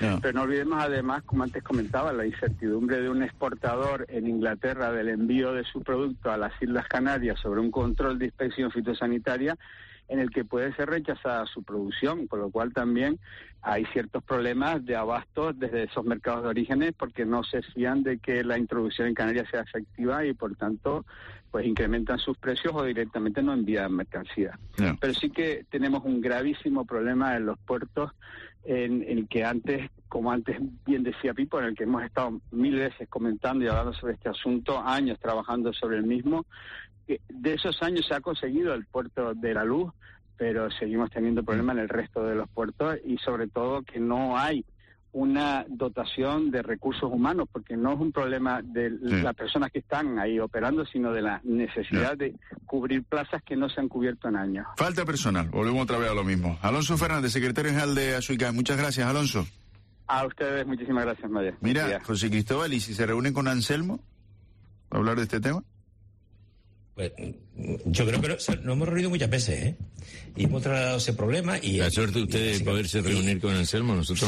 Pero no olvidemos además, como antes comentaba, la incertidumbre de un exportador en Inglaterra del envío de su producto a las Islas Canarias sobre un control de inspección fitosanitaria en el que puede ser rechazada su producción, con lo cual también hay ciertos problemas de abasto desde esos mercados de orígenes porque no se fían de que la introducción en Canarias sea efectiva y por tanto pues incrementan sus precios o directamente no envían mercancía. Pero sí que tenemos un gravísimo problema en los puertos en el que antes, como antes bien decía Pipo, en el que hemos estado 1000 veces comentando y hablando sobre este asunto, años trabajando sobre el mismo. De esos años se ha conseguido el puerto de La Luz, pero seguimos teniendo problemas en el resto de los puertos y sobre todo que no hay una dotación de recursos humanos, porque no es un problema de las personas que están ahí operando, sino de la necesidad de cubrir plazas que no se han cubierto en años. Falta personal, volvemos otra vez a lo mismo. Alonso Fernández, secretario general de Asuica. Muchas gracias, Alonso. A ustedes, muchísimas gracias, María. Mira, José Cristóbal, ¿y si se reúnen con Anselmo a hablar de este tema? Pues yo creo que nos hemos reunido muchas veces, ¿eh? Y hemos trasladado ese problema y... La suerte de ustedes de poderse reunir con Anselmo, nosotros...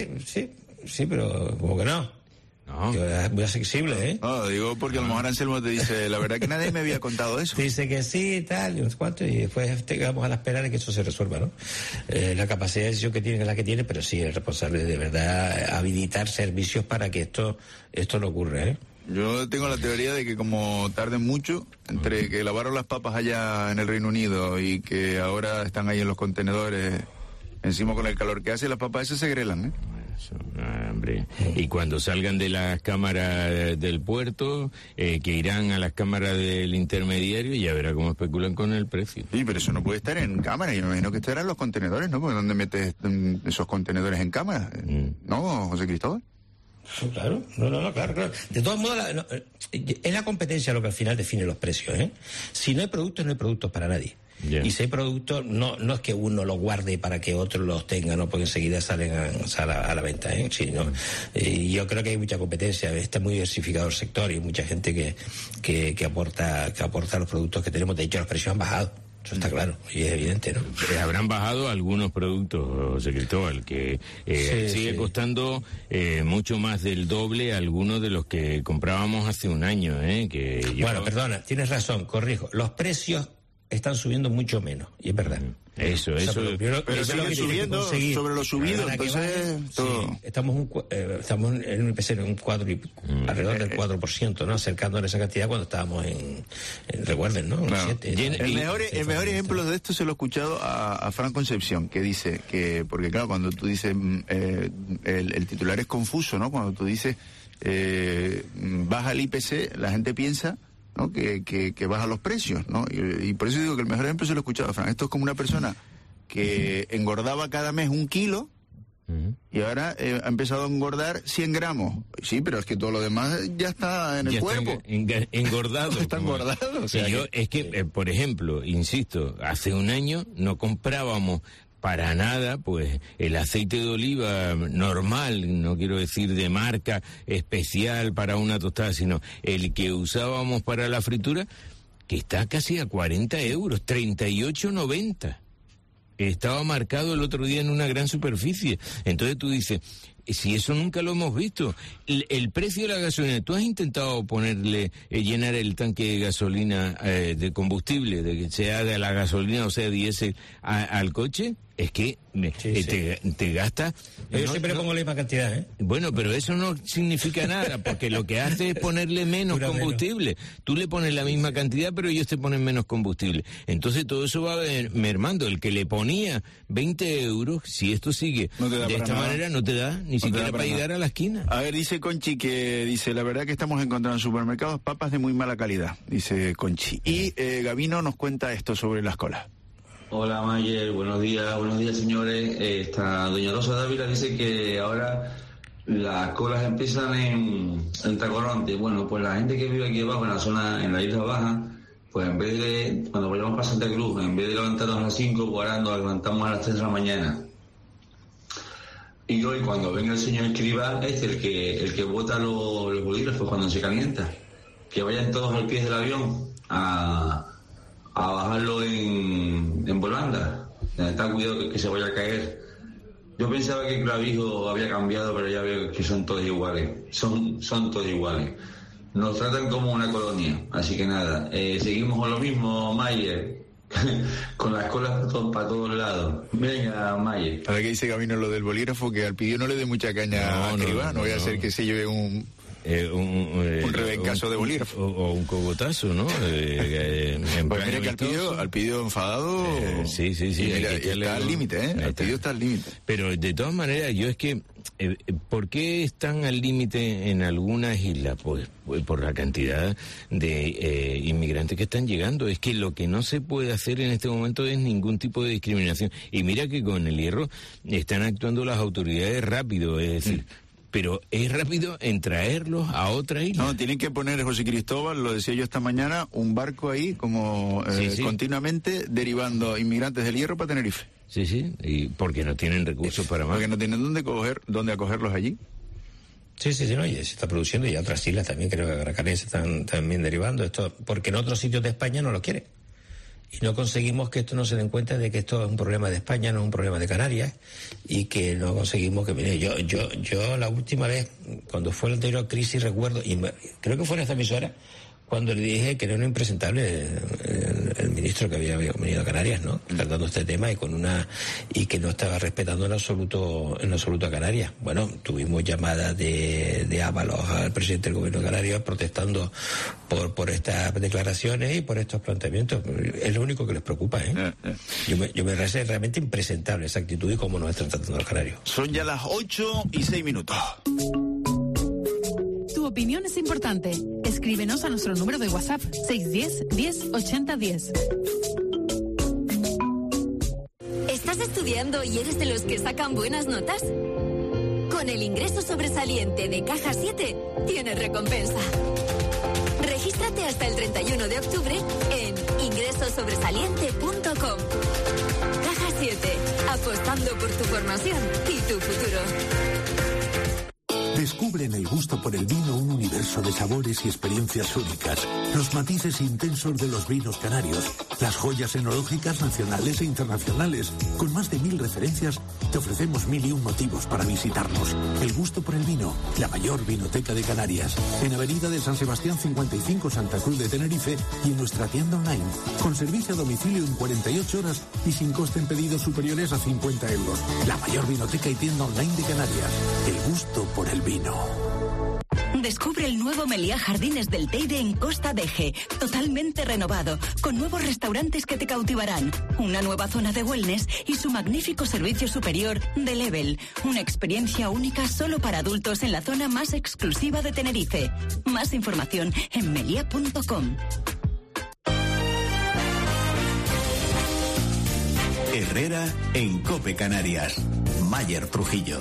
Sí, pero como que no. Es muy accesible, ¿eh? No, digo porque a lo mejor Anselmo te dice, la verdad que nadie me había contado eso. Dice que sí, tal, y no sé cuánto, y después vamos a la espera de que eso se resuelva, ¿no? La capacidad de decisión que tiene es la que tiene, pero sí es responsable de verdad habilitar servicios para que esto no ocurra, ¿eh? Yo tengo la teoría de que como tarden mucho, entre que lavaron las papas allá en el Reino Unido y que ahora están ahí en los contenedores, encima con el calor que hace, las papas esas se grelan, ¿eh? Eso, hombre. Y cuando salgan de las cámaras del puerto, que irán a las cámaras del intermediario, ya verá cómo especulan con el precio. Sí, pero eso no puede estar en cámara. Yo me imagino que estarán los contenedores, ¿no? Porque ¿dónde metes esos contenedores en cámara? ¿No, José Cristóbal? Claro, claro. De todos modos, es la competencia lo que al final define los precios, ¿eh? Si no hay productos, no hay productos para nadie. Y si hay productos, no es que uno los guarde para que otros los tengan, ¿no? Porque enseguida salen a la venta, ¿eh? Sí, ¿no? Yo creo que hay mucha competencia, está muy diversificado el sector y hay mucha gente que aporta los productos que tenemos. De hecho, los precios han bajado. Eso está claro y es evidente, ¿no? Habrán bajado algunos productos, José Cristóbal, que sigue costando mucho más del doble algunos de los que comprábamos hace un año, ¿eh? Bueno, perdona, tienes razón, corrijo. Los precios están subiendo mucho menos, y es verdad. Eso. Pero siguen subiendo sobre lo subido, entonces... Estamos en un IPC en un 4 y alrededor del 4%, ¿no? Acercándonos a esa cantidad cuando estábamos recuerden, ¿no? Claro. 7, el mejor ejemplo de esto se lo he escuchado a Fran Concepción, que dice que, porque claro, cuando tú dices, el titular es confuso, ¿no? Cuando tú dices, baja el IPC, la gente piensa... ¿no? Que baja los precios, ¿no? Y por eso digo que el mejor ejemplo se lo he escuchado a Fran. Esto es como una persona que engordaba cada mes 1 kilo y ahora ha empezado a engordar 100 gramos. Sí, pero es que todo lo demás ya está en el cuerpo. Engordado. Está engordado. O sea, por ejemplo, insisto, hace un año no comprábamos para nada, pues, el aceite de oliva normal, no quiero decir de marca especial para una tostada, sino el que usábamos para la fritura, que está casi a 40 euros, 38,90. Estaba marcado el otro día en una gran superficie. Entonces tú dices, si eso nunca lo hemos visto, el precio de la gasolina, ¿tú has intentado llenar el tanque de gasolina, de combustible, de que sea de la gasolina o sea diésel al coche? Es que te gasta... Yo siempre pongo la misma cantidad, ¿eh? Bueno, pero eso no significa nada, porque lo que hace es ponerle menos combustible. Tú le pones la misma cantidad, pero ellos te ponen menos combustible. Entonces todo eso va mermando. El que le ponía 20 euros, si esto sigue de esta manera, no te da ni siquiera para llegar a la esquina. A ver, dice Conchi la verdad que estamos encontrando en supermercados papas de muy mala calidad, dice Conchi. Y Gavino nos cuenta esto sobre las colas. Hola Mayer, buenos días señores. Doña Rosa Dávila dice que ahora las colas empiezan en Tacoronte. Bueno, pues la gente que vive aquí abajo en la isla baja, pues en vez de, cuando vayamos para Santa Cruz, en vez de levantarnos a las 5, pues ahora nos levantamos a las 3 de la mañana. Y hoy cuando venga el señor escriba, el que bota los bolígrafos cuando se calienta, que vayan todos al pie del avión a bajarlo en volanda. Ten cuidado que se vaya a caer. Yo pensaba que Clavijo había cambiado, pero ya veo que son todos iguales. Son todos iguales. Nos tratan como una colonia. Así que nada, seguimos con lo mismo, Mayer. Con las colas para todos lados. Venga, Mayer. Ahora que dice Camino lo del bolígrafo, que al Pidio no le dé mucha caña a Escribá, no voy a hacer que se lleve un rebencazo de bolígrafo. O un cogotazo, ¿no? Pues mira que al Pidio enfadado... Sí. Mira, está al límite, ¿eh? Al Pidio está al límite. Pero de todas maneras, yo es que... ¿Por qué están al límite en algunas islas? Pues por la cantidad de inmigrantes que están llegando. Es que lo que no se puede hacer en este momento es ningún tipo de discriminación. Y mira que con el Hierro están actuando las autoridades rápido, es decir... Pero es rápido en traerlos a otra isla. No, tienen que poner, José Cristóbal, lo decía yo esta mañana, un barco ahí como continuamente derivando inmigrantes del Hierro para Tenerife. Sí, y porque no tienen recursos para más. Porque no tienen dónde acogerlos allí. Sí, no, y se está produciendo, y otras islas también, creo que Gran Canaria se están también derivando esto, porque en otros sitios de España no lo quieren. Y no conseguimos que esto no se den cuenta de que esto es un problema de España, no es un problema de Canarias, y que no conseguimos que... Mire, yo la última vez, cuando fue la anterior crisis, recuerdo, y creo que fue en esta emisora, cuando le dije que era un impresentable el ministro que había venido a Canarias, ¿no? Tratando este tema y que no estaba respetando en absoluto a Canarias. Bueno, tuvimos llamadas de Ábalos al presidente del gobierno de Canarias protestando por estas declaraciones y por estos planteamientos. Es lo único que les preocupa, ¿eh? Yo me parece realmente impresentable esa actitud y cómo nos están tratando los canarios. Son ya las 8:06. Tu opinión es importante. Escríbenos a nuestro número de WhatsApp 610 10 80 10. ¿Estás estudiando y eres de los que sacan buenas notas? Con el ingreso sobresaliente de Caja 7 tienes recompensa. Regístrate hasta el 31 de octubre en ingresosobresaliente.com. Caja 7, apostando por tu formación y tu futuro. Descubre en el gusto por el vino un universo de sabores y experiencias únicas, los matices intensos de los vinos canarios, las joyas enológicas nacionales e internacionales. Con más de 1000 referencias, te ofrecemos 1001 motivos para visitarnos. El gusto por el vino, la mayor vinoteca de Canarias. En Avenida de San Sebastián 55, Santa Cruz de Tenerife, y en nuestra tienda online, con servicio a domicilio en 48 horas y sin coste en pedidos superiores a 50 euros. La mayor vinoteca y tienda online de Canarias. El gusto por el vino. Descubre el nuevo Meliá Jardines del Teide en Costa Deje, totalmente renovado, con nuevos restaurantes que te cautivarán, una nueva zona de wellness y su magnífico servicio superior de Level, una experiencia única solo para adultos en la zona más exclusiva de Tenerife. Más información en melia.com. Herrera en COPE Canarias. Mayer Trujillo.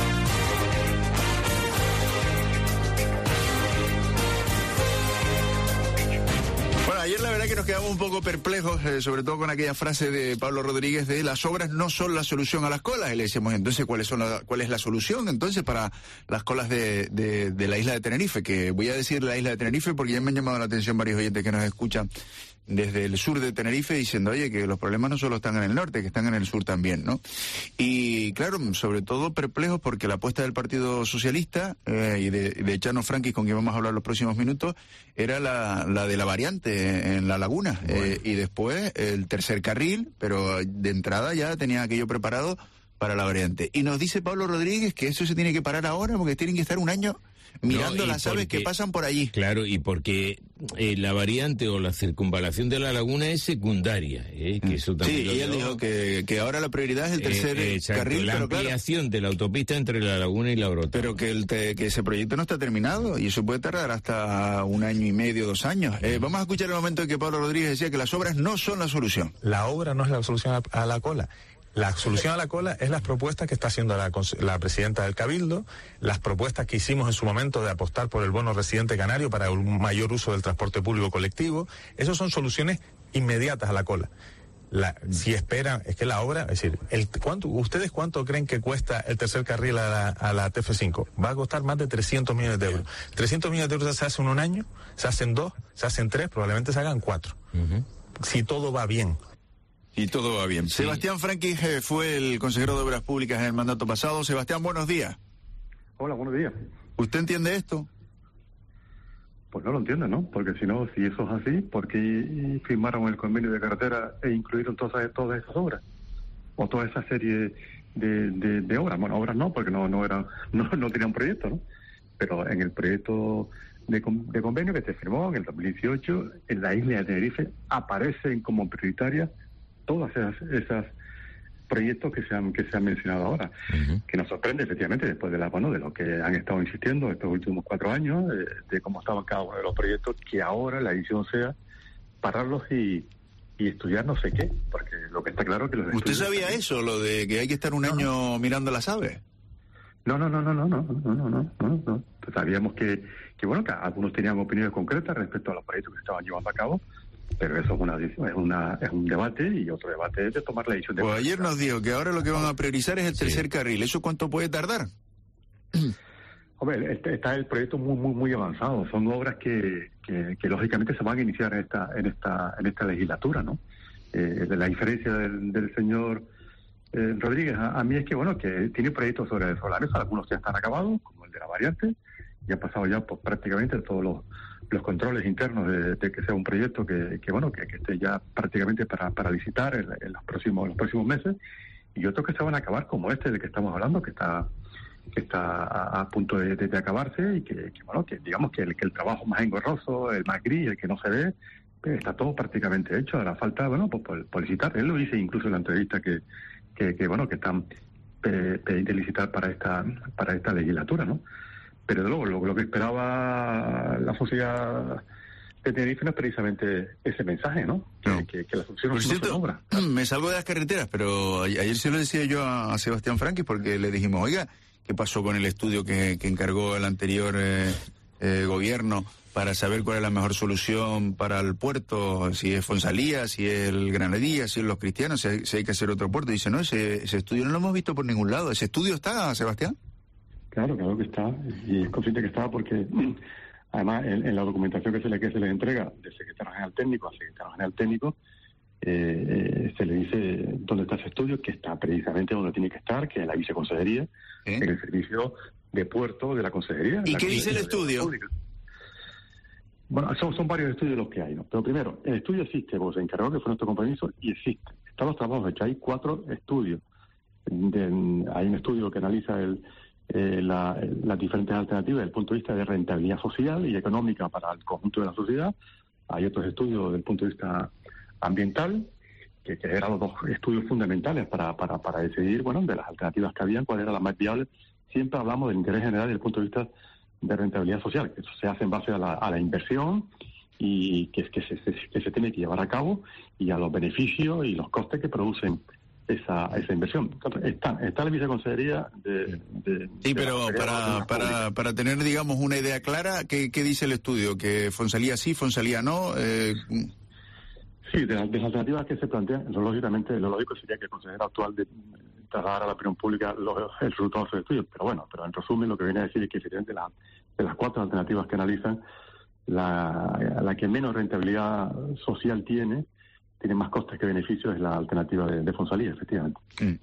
Ayer la verdad que nos quedamos un poco perplejos, sobre todo con aquella frase de Pablo Rodríguez de las obras no son la solución a las colas. Y le decíamos, entonces, ¿cuál es la solución entonces para las colas de la isla de Tenerife? Que voy a decir la isla de Tenerife porque ya me han llamado la atención varios oyentes que nos escuchan desde el sur de Tenerife diciendo, oye, que los problemas no solo están en el norte, que están en el sur también, ¿no? Y claro, sobre todo perplejos porque la apuesta del Partido Socialista y de Chano Franquis, con quien vamos a hablar los próximos minutos, era la de la variante en La Laguna. Y después el tercer carril, pero de entrada ya tenía aquello preparado para la variante. Y nos dice Pablo Rodríguez que eso se tiene que parar ahora porque tienen que estar un año mirando las aves que pasan por allí. Claro, y porque la variante o la circunvalación de La Laguna es secundaria. Que eso también sí, y él dijo que ahora la prioridad es el tercer carril. La ampliación de la autopista entre La Laguna y La Orota. Pero que ese proyecto no está terminado y eso puede tardar hasta 1 año y medio, 2 años. Vamos a escuchar el momento en que Pablo Rodríguez decía que las obras no son la solución. La obra no es la solución a la cola. La solución a la cola es las propuestas que está haciendo la presidenta del Cabildo, las propuestas que hicimos en su momento de apostar por el bono residente canario para un mayor uso del transporte público colectivo. Esas son soluciones inmediatas a la cola. Si esperan, es que la obra, es decir, ¿ustedes cuánto creen que cuesta el tercer carril a la TF5? Va a costar más de 300 millones de euros. 300 millones de euros se hacen en 1 año, se hacen 2, se hacen 3, probablemente se hagan 4. Si todo va bien. Y todo va bien. Sí. Sebastián Franqui fue el consejero de Obras Públicas en el mandato pasado. Sebastián, buenos días. Hola, buenos días. ¿Usted entiende esto? Pues no lo entiendo, ¿no? Porque si no, si eso es así, ¿por qué firmaron el convenio de carretera e incluyeron todas esas obras? O toda esa serie de obras. Bueno, obras no, porque no tenían proyecto, ¿no? Pero en el proyecto de convenio que se firmó en el 2018, en la isla de Tenerife, aparecen como prioritarias todas esas proyectos que se han mencionado ahora, que nos sorprende efectivamente después de lo que han estado insistiendo estos últimos 4 años, de cómo estaban cada uno de los proyectos, que ahora la decisión sea pararlos y estudiar no sé qué, porque lo que está claro es que los ¿Usted sabía eso, lo de que hay que estar un año mirando las aves? No. Sabíamos que algunos tenían opiniones concretas respecto a los proyectos que se estaban llevando a cabo, pero eso es un debate, y otro debate es de tomar la decisión. Pues ayer nos dijo que ahora lo que van a priorizar es el tercer carril. ¿Eso cuánto puede tardar? Hombre, está el proyecto muy avanzado. Son obras que lógicamente se van a iniciar en esta legislatura, ¿no? De la diferencia del señor Rodríguez a mí es que tiene proyectos sobre la mesa. Algunos ya están acabados, como el de la variante, y han pasado ya pues, prácticamente todos los controles internos de que sea un proyecto que esté ya prácticamente para licitar en los próximos meses, y otros que se van a acabar, como este del que estamos hablando, que está a punto de acabarse, y que digamos que el trabajo más engorroso, el más gris, el que no se ve, pues está todo prácticamente hecho. Ahora falta por licitar. Él lo dice incluso en la entrevista que están pendientes de licitar para esta legislatura, ¿no? Pero de luego lo que esperaba la sociedad de Tenerife no es precisamente ese mensaje, ¿no? Que la solución no se logra. Me salgo de las carreteras, pero ayer se lo decía yo a Sebastián Franqui, porque le dijimos, oiga, ¿qué pasó con el estudio que encargó el anterior gobierno para saber cuál es la mejor solución para el puerto? Si es Fonsalía, si es el Granadilla, si es Los Cristianos, si hay que hacer otro puerto. Dice, no, ese estudio no lo hemos visto por ningún lado. ¿Ese estudio está, Sebastián? Claro que está, y es consciente que está, porque además en la documentación que se les entrega del secretario general técnico al secretario general técnico, se le dice dónde está ese estudio, que está precisamente donde tiene que estar, que es la viceconsejería, en el servicio de puerto de la consejería. ¿Y qué dice el estudio? Bueno, son varios estudios los que hay, ¿no? Pero primero, el estudio existe, porque se encargó que fue nuestro compromiso, y existe. Están los trabajos hechos, hay 4 estudios. Hay un estudio que analiza las diferentes alternativas desde el punto de vista de rentabilidad social y económica para el conjunto de la sociedad. Hay otros estudios desde el punto de vista ambiental, que eran los 2 estudios fundamentales para decidir, de las alternativas que habían, cuál era la más viable. Siempre hablamos del interés general desde el punto de vista de rentabilidad social, que eso se hace en base a la inversión, y que se tiene que llevar a cabo, y a los beneficios y los costes que producen esa inversión. Está la viceconsejería Sí, pero para tener, digamos, una idea clara, ¿qué dice el estudio? ¿Que Fonsalía sí, Fonsalía no? Sí, de las alternativas que se plantean, lógicamente, lo lógico sería que el consejero actual trasladara a la opinión pública el resultado de sus estudios, pero en resumen lo que viene a decir es que de las 4 alternativas que analizan, la que menos rentabilidad social tiene más costes que beneficios, es la alternativa de Fonsalía, efectivamente.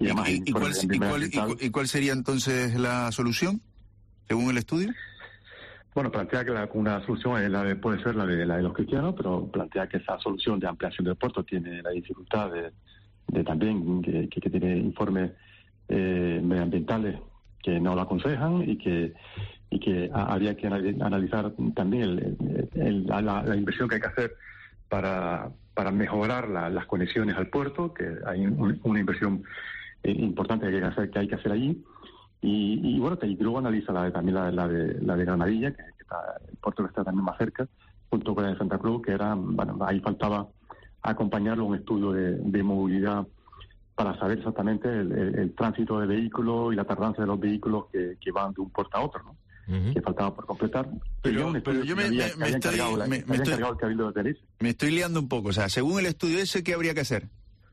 ¿Y cuál sería entonces la solución, según el estudio? Bueno, plantea que una solución puede ser la de Los Cristianos, pero plantea que esa solución de ampliación del puerto tiene la dificultad de también que tiene informes medioambientales que no lo aconsejan, y que habría que analizar también la inversión que hay que hacer para mejorar las conexiones al puerto, que hay una inversión importante que hay que hacer allí. Y luego analiza también la de Granadilla, que está el puerto que está también más cerca, junto con la de Santa Cruz, que era, ahí faltaba acompañarlo a un estudio de movilidad para saber exactamente el tránsito de vehículos y la tardanza de los vehículos que van de un puerto a otro, ¿no? Que faltaba por completar. Pero yo me estoy liando un poco. O sea, según el estudio ese, ¿qué habría que hacer?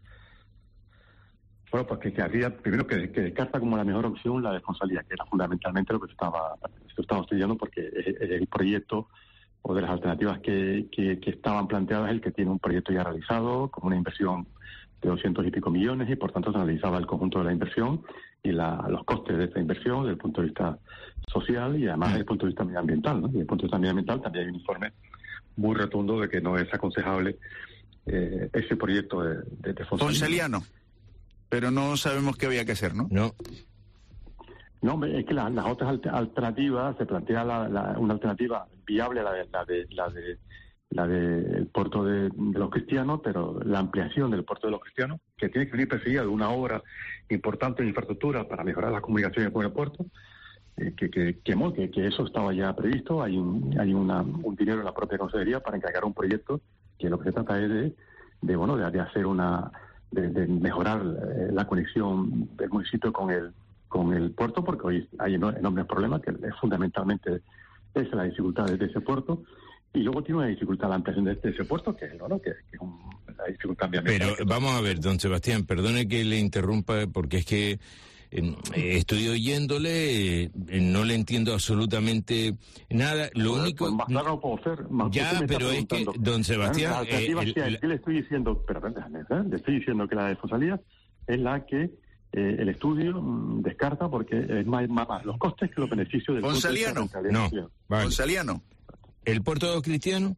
Bueno, pues que habría, primero que descarta como la mejor opción la de Fonsalía, que era fundamentalmente lo que se estaba estudiando, porque es el proyecto, o de las alternativas que estaban planteadas, el que tiene un proyecto ya realizado, con una inversión 200 y pico millones, y por tanto se analizaba el conjunto de la inversión y los costes de esta inversión desde el punto de vista social y además desde el punto de vista medioambiental, ¿no? Y desde el punto de vista medioambiental también hay un informe muy rotundo de que no es aconsejable ese proyecto de Fonseliano. Pero no sabemos qué había que hacer, ¿no? No, es que las otras alternativas, se plantea una alternativa viable, la del puerto de los Cristianos, pero la ampliación del puerto de los Cristianos, que tiene que venir perseguida de una obra importante de infraestructura para mejorar las comunicaciones con el puerto, que eso estaba ya previsto. Hay un dinero en la propia consejería para encargar un proyecto que lo que se trata es de hacer de mejorar la conexión del municipio con el puerto, porque hoy hay enormes problemas, que es fundamentalmente esa la dificultad de ese puerto. Y luego tiene una dificultad la ampliación de ese puerto, que es la dificultad ambiental. Pero vamos a ver, don Sebastián, perdone que le interrumpa, porque es que estoy oyéndole, no le entiendo absolutamente nada. Lo único... Más claro no puedo ser. Ya, pero es que, don Sebastián... ¿Qué le estoy diciendo? Pero déjame, le estoy diciendo que la de Fonsalía es la que el estudio descarta, porque es más los costes que los beneficios del... Fonsaliano. No, vale. Fonsaliano. ¿El puerto de los Cristianos?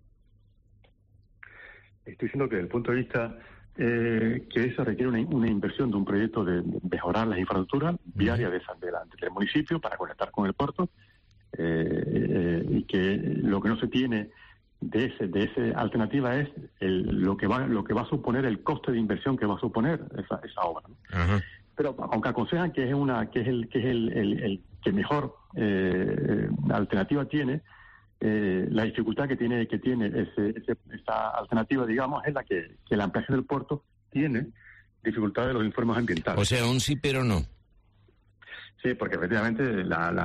Estoy diciendo que desde el punto de vista que eso requiere una inversión de un proyecto de mejorar las infraestructuras viarias del municipio para conectar con el puerto, y que lo que no se tiene de esa alternativa es lo que va a suponer el coste de inversión que va a suponer esa obra, ¿no? Ajá. Pero aunque aconsejan que es el que mejor alternativa tiene, la dificultad que tiene esa alternativa, digamos, es la que la ampliación del puerto tiene dificultad de los informes ambientales. O sea, un sí pero no. Sí, porque efectivamente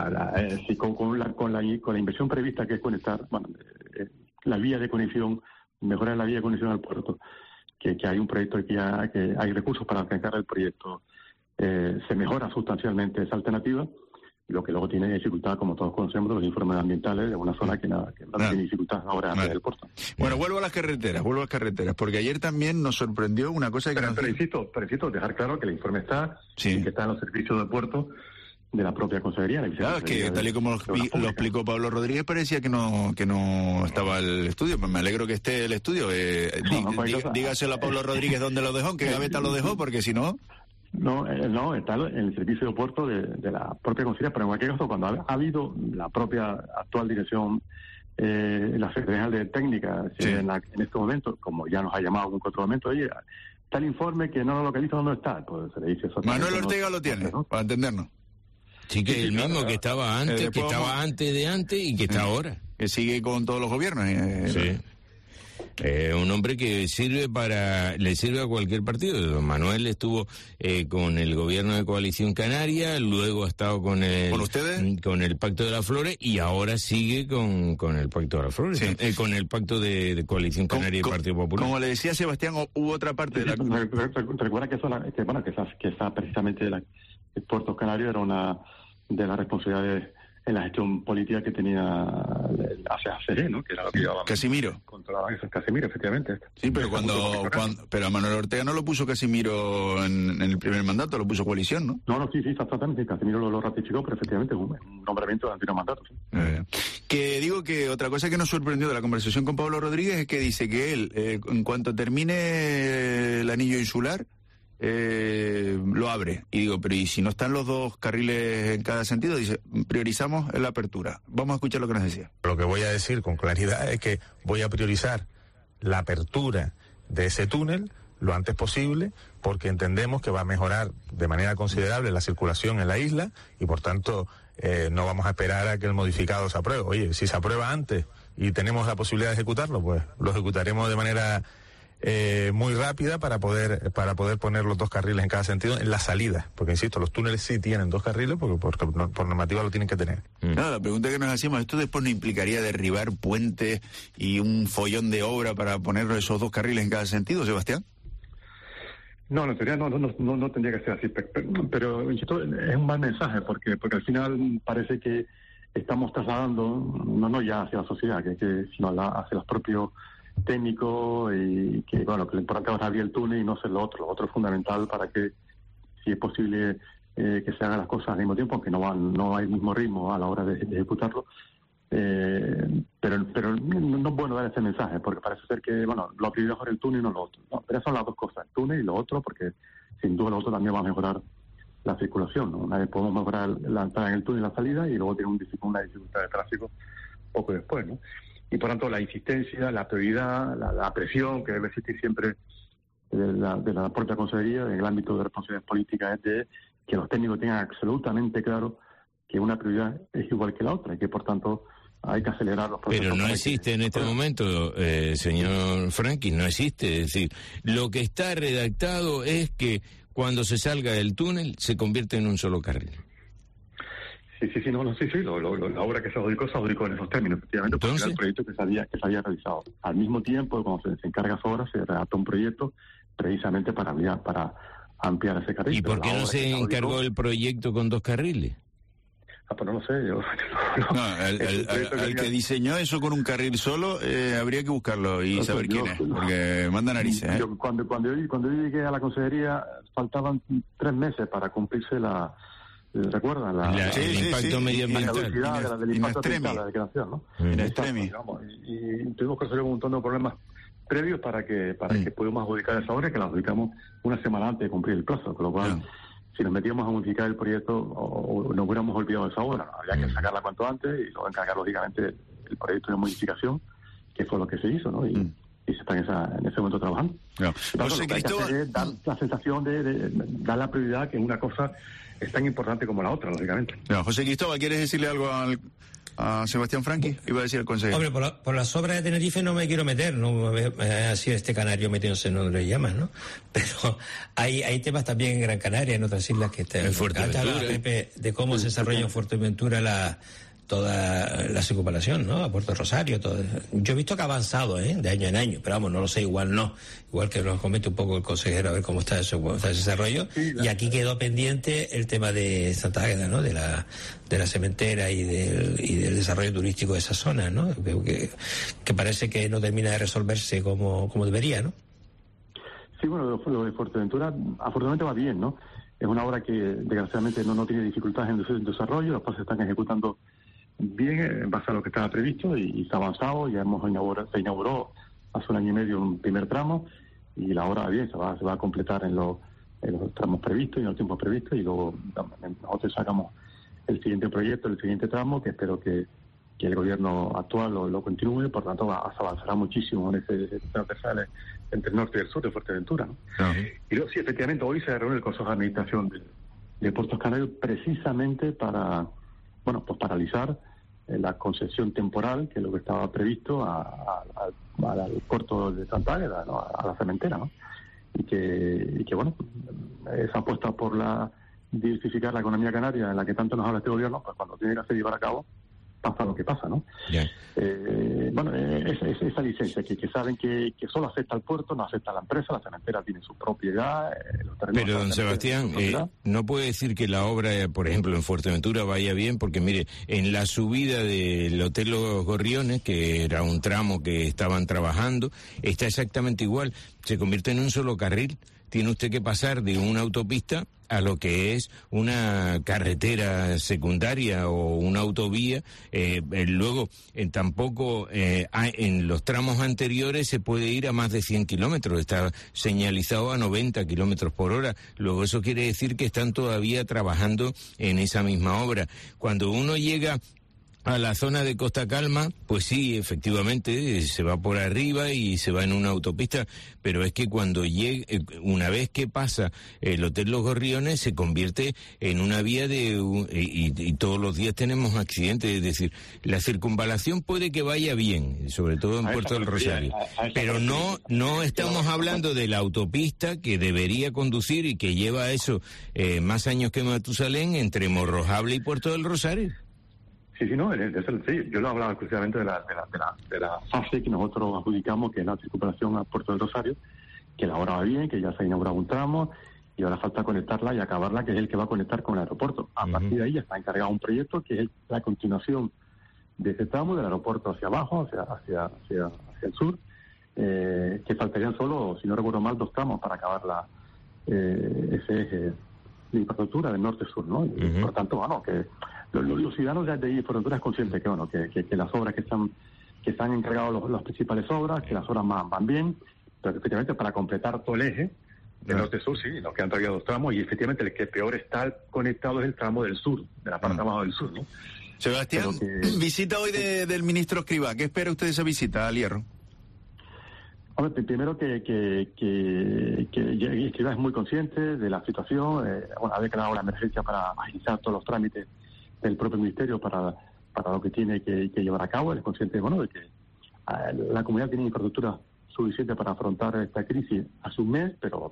con la inversión prevista, que es conectar la vía de conexión, mejorar la vía de conexión al puerto, que hay un proyecto que hay recursos para alcanzar el proyecto, se mejora sustancialmente esa alternativa. Lo que luego tiene dificultad, como todos conocemos, de los informes ambientales de una zona que no tiene dificultad ahora antes del puerto. Bueno, vuelvo a las carreteras, porque ayer también nos sorprendió una cosa que... Pero insisto, dejar claro que el informe está, y que está en los servicios de puerto de la propia consejería. Claro, que tal y como lo explicó Pablo Rodríguez, parecía que no estaba el estudio. Pues me alegro que esté el estudio. Dígaselo a Pablo Rodríguez dónde lo dejó, en qué gaveta lo dejó, porque si no... No, está en el servicio de puerto de la propia consejería, pero en cualquier caso, cuando ha habido la propia actual dirección, la Secretaría General de Técnica, en este momento, como ya nos ha llamado algún otro momento, oye, está el informe que no lo localiza dónde está, pues se le dice eso. Manuel Ortega lo tiene, ¿no? Para entendernos. Sí, que el mismo que estaba antes, que estaba antes de antes y que está ahora. Que sigue con todos los gobiernos. Sí. Un hombre que le sirve a cualquier partido. Don Manuel estuvo con el gobierno de Coalición Canaria, luego ha estado con ustedes, con el Pacto de las Flores, y ahora sigue con el Pacto de las Flores, con el Pacto de Coalición Canaria y Partido Popular. Como le decía Sebastián, hubo otra parte de la... Recuerda que esa precisamente el Puerto Canario era una de las responsabilidades en la gestión política que tenía hacia ACD, ¿no? Que era lo que llevaba Casimiro. Controlaba eso, Casimiro, efectivamente. Sí, pero pero a Manuel Ortega no lo puso Casimiro en el primer mandato, lo puso Coalición, ¿no? No, sí, exactamente. Casimiro lo ratificó, pero efectivamente es un nombramiento de antiguo mandato. Sí. Que digo que otra cosa que nos sorprendió de la conversación con Pablo Rodríguez es que dice que él, en cuanto termine el anillo insular, lo abre. Y digo, pero ¿y si no están los dos carriles en cada sentido? Dice, priorizamos la apertura. Vamos a escuchar lo que nos decía. Lo que voy a decir con claridad es que voy a priorizar la apertura de ese túnel lo antes posible, porque entendemos que va a mejorar de manera considerable la circulación en la isla y por tanto no vamos a esperar a que el modificado se apruebe. Oye, si se aprueba antes y tenemos la posibilidad de ejecutarlo, pues lo ejecutaremos de manera muy rápida para poder poner los dos carriles en cada sentido en la salida, porque insisto, los túneles sí tienen dos carriles porque por normativa lo tienen que tener. Claro, la pregunta que nos hacíamos, ¿esto después no implicaría derribar puentes y un follón de obra para poner esos dos carriles en cada sentido, Sebastián? No, en teoría no tendría que ser así, pero insisto, es un mal mensaje porque al final parece que estamos trasladando, no ya hacia la sociedad, sino hacia los propios técnico y que, bueno, que lo importante es abrir el túnel y no hacer lo otro. Lo otro es fundamental para que, si es posible, que se hagan las cosas al mismo tiempo, aunque no hay el mismo ritmo a la hora de ejecutarlo. Pero no es bueno dar ese mensaje, porque parece ser que, bueno, lo prioridad es el túnel y no lo otro. No, pero son las dos cosas, el túnel y lo otro, porque sin duda lo otro también va a mejorar la circulación, ¿no? Una vez podemos mejorar la entrada en el túnel y la salida, y luego tiene una dificultad de tráfico poco después, ¿no? Y por tanto la insistencia, la prioridad, la presión que debe existir siempre de la propia consejería en el ámbito de responsabilidades políticas es de que los técnicos tengan absolutamente claro que una prioridad es igual que la otra y que por tanto hay que acelerar los procesos. Pero no existe en este momento, señor Franqui, no existe. Es decir, lo que está redactado es que cuando se salga del túnel se convierte en un solo carril. Sí, la obra que se adjudicó en esos términos, efectivamente, porque era el proyecto que se había realizado. Al mismo tiempo, cuando se encarga esa obra, se redactó un proyecto precisamente para ampliar ese carril. ¿Y por qué no se encargó el proyecto con 2 carriles? Pues no lo sé, yo... El que diseñó eso con un carril solo, habría que buscarlo y saber quién es, porque manda narices. Yo, cuando yo llegué a la consejería, faltaban 3 meses para cumplirse ¿recuerdan? El impacto medioambiental. Del impacto ambiental, la declaración, ¿no? En extremis. Y tuvimos que resolver un montón de problemas previos para que pudiéramos adjudicar esa obra, que la adjudicamos una semana antes de cumplir el plazo, con lo cual... Si nos metíamos a modificar el proyecto o nos hubiéramos olvidado de esa obra, había que sacarla cuanto antes y luego encargar lógicamente el proyecto de modificación, que fue lo que se hizo, ¿no? Y se está en ese momento trabajando. José Cristóbal, dar la sensación de dar la prioridad, que una cosa es tan importante como la otra, lógicamente. José Cristóbal, ¿quieres decirle algo a Sebastián Franqui? Iba a decir el consejero. Hombre, por las obras de Tenerife no me quiero meter, no ha sido este canario metiéndose en donde le llaman, ¿no? Pero hay temas también en Gran Canaria, en otras islas que están... En Fuerteventura. De cómo se desarrolla en Fuerteventura toda la circunvalación, ¿no? A Puerto Rosario, todo. Yo he visto que ha avanzado, de año en año, pero vamos, no lo sé, igual que nos comente un poco el consejero a ver cómo está ese desarrollo. Sí, y aquí quedó pendiente el tema de Santa Águeda, ¿no? De la cementera y del desarrollo turístico de esa zona, ¿no? Que parece que no termina de resolverse como debería, ¿no? Sí, bueno, lo de Fuerteventura afortunadamente va bien, ¿no? Es una obra que desgraciadamente no tiene dificultades en el desarrollo, los pasos se están ejecutando bien en base a lo que estaba previsto y se ha avanzado. Ya se inauguró hace 1 año y medio un primer tramo y la obra bien se va a completar en los tramos previstos y en los tiempos previstos, y luego nosotros sacamos el siguiente proyecto, el siguiente tramo, que espero que el gobierno actual lo continúe. Por tanto se avanzará muchísimo en ese transversal entre el norte y el sur de Fuerteventura, ¿no? Y luego sí, efectivamente, hoy se reúne el Consejo de Administración de Puertos Canarios precisamente para paralizar la concesión temporal, que es lo que estaba previsto al puerto de Santa Águeda, ¿no? A la cementera, ¿no? Y que bueno, esa apuesta por diversificar la economía canaria, en la que tanto nos habla este gobierno, pues cuando tiene que llevar a cabo, pasa lo que pasa, ¿no? Esa licencia que saben que solo afecta al puerto, no afecta a la empresa, la cementera tiene su propiedad. Pero, don Sebastián, no puede decir que la obra, por ejemplo, en Fuerteventura vaya bien, porque mire, en la subida del Hotel Los Gorriones, que era un tramo que estaban trabajando, está exactamente igual, se convierte en un solo carril. Tiene usted que pasar de una autopista a lo que es una carretera secundaria o una autovía. Luego, tampoco en los tramos anteriores se puede ir a más de 100 kilómetros, está señalizado a 90 kilómetros por hora. Luego eso quiere decir que están todavía trabajando en esa misma obra. Cuando uno llega a la zona de Costa Calma, pues sí, efectivamente, se va por arriba y se va en una autopista, pero es que cuando una vez que pasa el Hotel Los Gorriones, se convierte en una vía y todos los días tenemos accidentes. Es decir, la circunvalación puede que vaya bien, sobre todo en Puerto del Rosario, pero no estamos hablando de la autopista que debería conducir y que lleva eso más años que Matusalén entre Morrojable y Puerto del Rosario. Sí, yo lo hablaba exclusivamente de la fase que nosotros adjudicamos, que es la circunvalación a Puerto del Rosario, que la obra va bien, que ya se ha inaugurado un tramo y ahora falta conectarla y acabarla, que es el que va a conectar con el aeropuerto. A partir de ahí ya está encargado un proyecto que es la continuación de ese tramo del aeropuerto hacia abajo, hacia el sur, que faltarían solo, si no recuerdo mal, 2 tramos para acabar ese eje de infraestructura del norte-sur, ¿no? Y por tanto, bueno, que los ciudadanos de infraestructura es conscientes que, bueno, que las obras que están encargados los principales obras, que las obras van bien, pero que efectivamente para completar todo el eje del norte-sur, sí, nos quedan todavía 2 tramos, y efectivamente el que peor está conectado es el tramo del sur, de la parte abajo del sur, ¿no? Sebastián, visita hoy del ministro Escrivá. ¿Qué espera usted de esa visita al Hierro? Hombre, primero que Escrivá es muy consciente de la situación, ha declarado la emergencia para agilizar todos los trámites del propio ministerio para lo que tiene que llevar a cabo. Él es consciente, bueno, de que la comunidad tiene infraestructura suficiente para afrontar esta crisis hace un mes, pero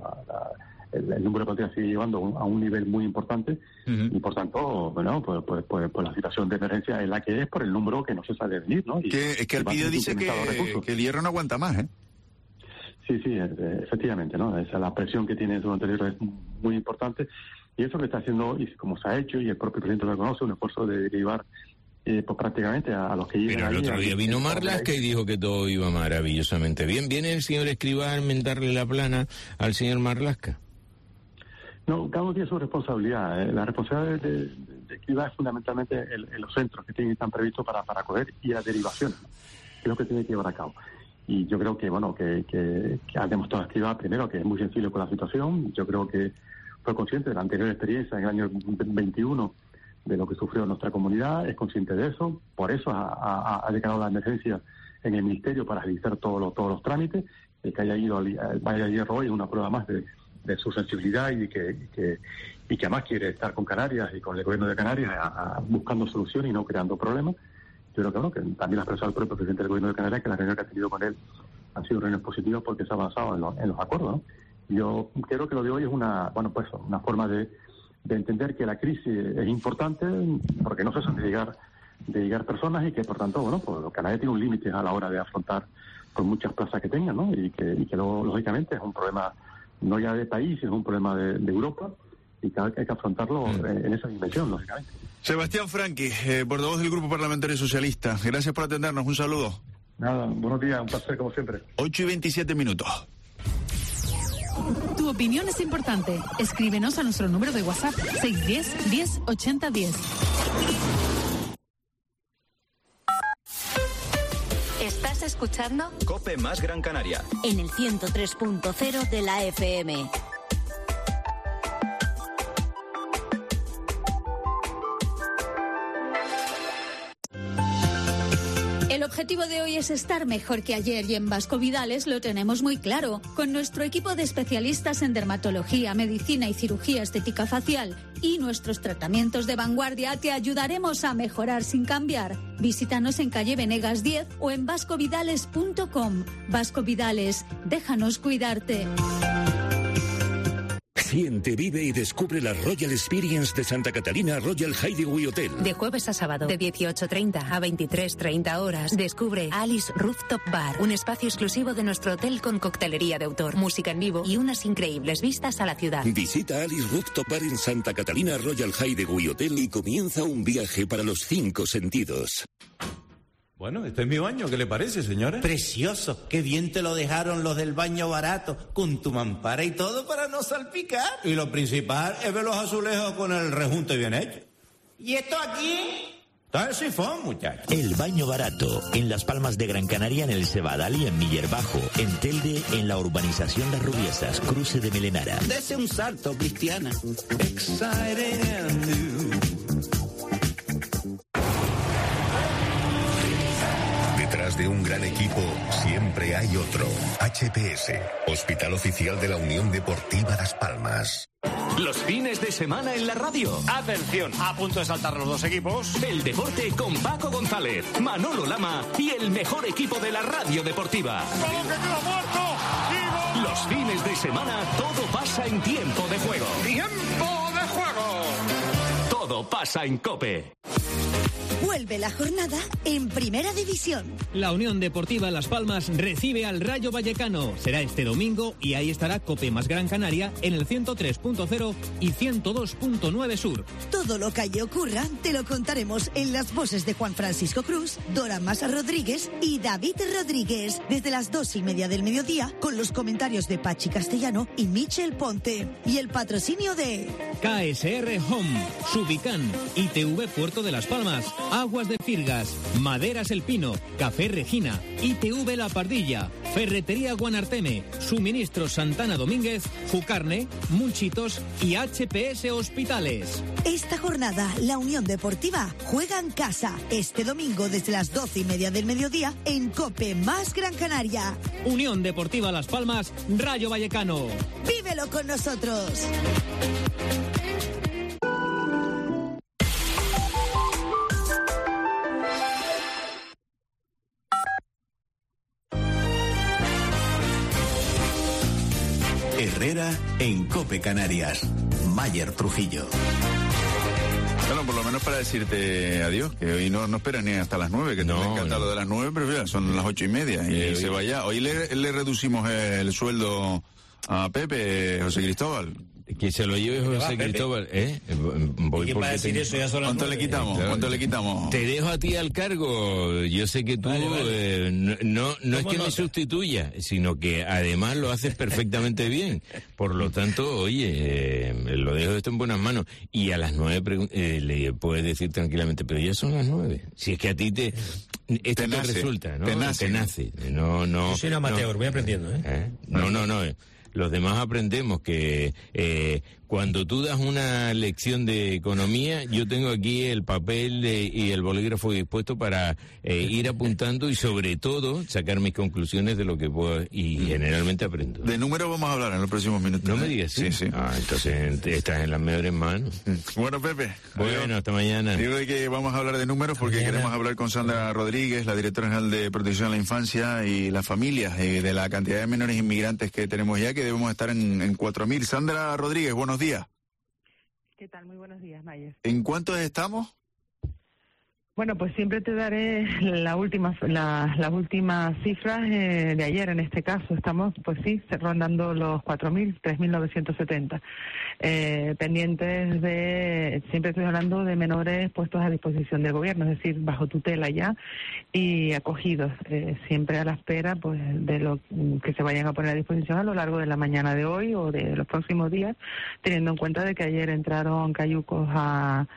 el número de partidas sigue llevando a un nivel muy importante, y por tanto, bueno, pues la situación de emergencia es la que es por el número que no se sabe venir, ¿no? Es que Alpide dice que el Hierro no aguanta más, ¿eh? Sí, efectivamente, ¿no? La presión que tiene en su anterior es muy importante, y eso que está haciendo, y como se ha hecho, y el propio presidente lo reconoce, un esfuerzo de derivar pues prácticamente a los que llegan. Pero el otro día vino Marlaska y dijo que todo iba maravillosamente bien. ¿Viene el señor Escrivá a enmendarle la plana al señor Marlaska? No, cada uno tiene su responsabilidad. La responsabilidad de Escrivá es fundamentalmente en los centros que están previstos para acoger, y la derivación, que es lo que tiene que llevar a cabo. Y yo creo que, bueno, que ha demostrado Escrivá, primero, que es muy sensible con la situación. Yo creo que fue consciente de la anterior experiencia en el año 21, de lo que sufrió nuestra comunidad, es consciente de eso, por eso ha declarado la emergencia en el ministerio para agilizar todos los trámites. El que haya ido vaya a Hierro hoy es una prueba más de su sensibilidad, y que además quiere estar con Canarias y con el gobierno de Canarias buscando soluciones y no creando problemas. Yo creo que, bueno, que también ha expresado el propio presidente del gobierno de Canarias que las reuniones que ha tenido con él han sido reuniones positivas porque se ha avanzado en los acuerdos, ¿no? Yo creo que lo de hoy es una forma de entender que la crisis es importante, porque no cesan de llegar personas, y que por tanto, bueno, pues Canarias tiene un límite a la hora de afrontar por muchas plazas que tengan, ¿no? Y que lógicamente es un problema no ya de país, es un problema de Europa, y que hay que afrontarlo en esa dimensión, lógicamente. Sebastián Franqui, portavoz del Grupo Parlamentario Socialista, gracias por atendernos, un saludo. Nada, buenos días, un placer como siempre. 8:27. Tu opinión es importante. Escríbenos a nuestro número de WhatsApp 610 10 80 10. ¿Estás escuchando? COPE más Gran Canaria. En el 103.0 de la FM. El objetivo de hoy es estar mejor que ayer, y en Vasco Vidales lo tenemos muy claro. Con nuestro equipo de especialistas en dermatología, medicina y cirugía estética facial y nuestros tratamientos de vanguardia te ayudaremos a mejorar sin cambiar. Visítanos en calle Venegas 10 o en vascovidales.com. Vasco Vidales, déjanos cuidarte. Siente, vive y descubre la Royal Experience de Santa Catalina Royal Hideaway Hotel. De jueves a sábado, de 18:30 a 23:30 horas, descubre Alice Rooftop Bar, un espacio exclusivo de nuestro hotel con coctelería de autor, música en vivo y unas increíbles vistas a la ciudad. Visita Alice Rooftop Bar en Santa Catalina Royal Hideaway Hotel y comienza un viaje para los 5 sentidos. Bueno, este es mi baño, ¿qué le parece, señora? Precioso, qué bien te lo dejaron los del baño barato, con tu mampara y todo para no salpicar. Y lo principal es ver los azulejos con el rejunte bien hecho. ¿Y esto aquí? Está el sifón, muchacho. El baño barato, en Las Palmas de Gran Canaria, en el Cebadal y en Miller Bajo, en Telde, en la urbanización Las Rubiesas, cruce de Melenara. Dese un salto, Cristiana. Exciting and new. Detrás de un gran equipo siempre hay otro. HPS, Hospital Oficial de la Unión Deportiva Las Palmas. Los fines de semana en la radio. Atención, a punto de saltar los dos equipos. El deporte con Paco González, Manolo Lama y el mejor equipo de la radio deportiva. Los fines de semana todo pasa en tiempo de juego. ¡Tiempo de juego! Todo pasa en COPE. Vuelve la jornada en Primera División. La Unión Deportiva Las Palmas recibe al Rayo Vallecano. Será este domingo y ahí estará Cope más Gran Canaria en el 103.0 y 102.9 Sur. Todo lo que allí ocurra te lo contaremos en las voces de Juan Francisco Cruz, Dora Masa Rodríguez y David Rodríguez desde las 2:30 del mediodía con los comentarios de Pachi Castellano y Michel Ponte y el patrocinio de KSR Home, Subicán, ITV Puerto de Las Palmas, Aguas de Firgas, Maderas El Pino, Café Regina, ITV La Pardilla, Ferretería Guanarteme, Suministros Santana Domínguez, Jucarne, Munchitos y HPS Hospitales. Esta jornada, la Unión Deportiva juega en casa este domingo desde las 12:30 del mediodía en Cope más Gran Canaria. Unión Deportiva Las Palmas, Rayo Vallecano. ¡Vívelo con nosotros! Herrera en Cope Canarias. Mayer Trujillo. Bueno, por lo menos para decirte adiós, que hoy no esperan ni hasta las 9, que te me encanta lo de las 9, pero ya son las 8:30 y se va ya. Hoy le reducimos el sueldo a Pepe, José Cristóbal. Que se lo lleve José Cristóbal, Voy porque decir eso ya son las 9. ¿Cuánto le quitamos? Claro. ¿Cuánto le quitamos? Te dejo a ti al cargo. Yo sé que tú vale. No es que me sustituya, sino que además lo haces perfectamente bien. Por lo tanto, oye, lo dejo esto en buenas manos. Y a las 9 le puedes decir tranquilamente, pero ya son las 9. Si es que a ti esto te resulta, ¿no? Te nace. No. Yo soy un amateur, voy aprendiendo, No. Los demás aprendemos que cuando tú das una lección de economía, yo tengo aquí el papel y el bolígrafo dispuesto para ir apuntando y sobre todo sacar mis conclusiones de lo que puedo y generalmente aprendo. De números vamos a hablar en los próximos minutos. No me digas, sí. Entonces estás en las mejores manos. Bueno, Pepe. Bueno, hasta mañana. Digo que vamos a hablar de números porque queremos hablar con Sandra Rodríguez, la directora general de Protección a la Infancia y las Familias, de la cantidad de menores inmigrantes que tenemos ya, que debemos estar en 4.000. Sandra Rodríguez, buenos días. ¿Qué tal? Muy buenos días, Mayer. ¿En cuántos estamos? Bueno, pues siempre te daré las últimas cifras de ayer. En este caso estamos, pues sí, rondando los 4.000, 3.970. Pendientes de, siempre estoy hablando de menores puestos a disposición del gobierno, es decir, bajo tutela ya y acogidos, siempre a la espera pues de lo que se vayan a poner a disposición a lo largo de la mañana de hoy o de los próximos días, teniendo en cuenta de que ayer entraron cayucos a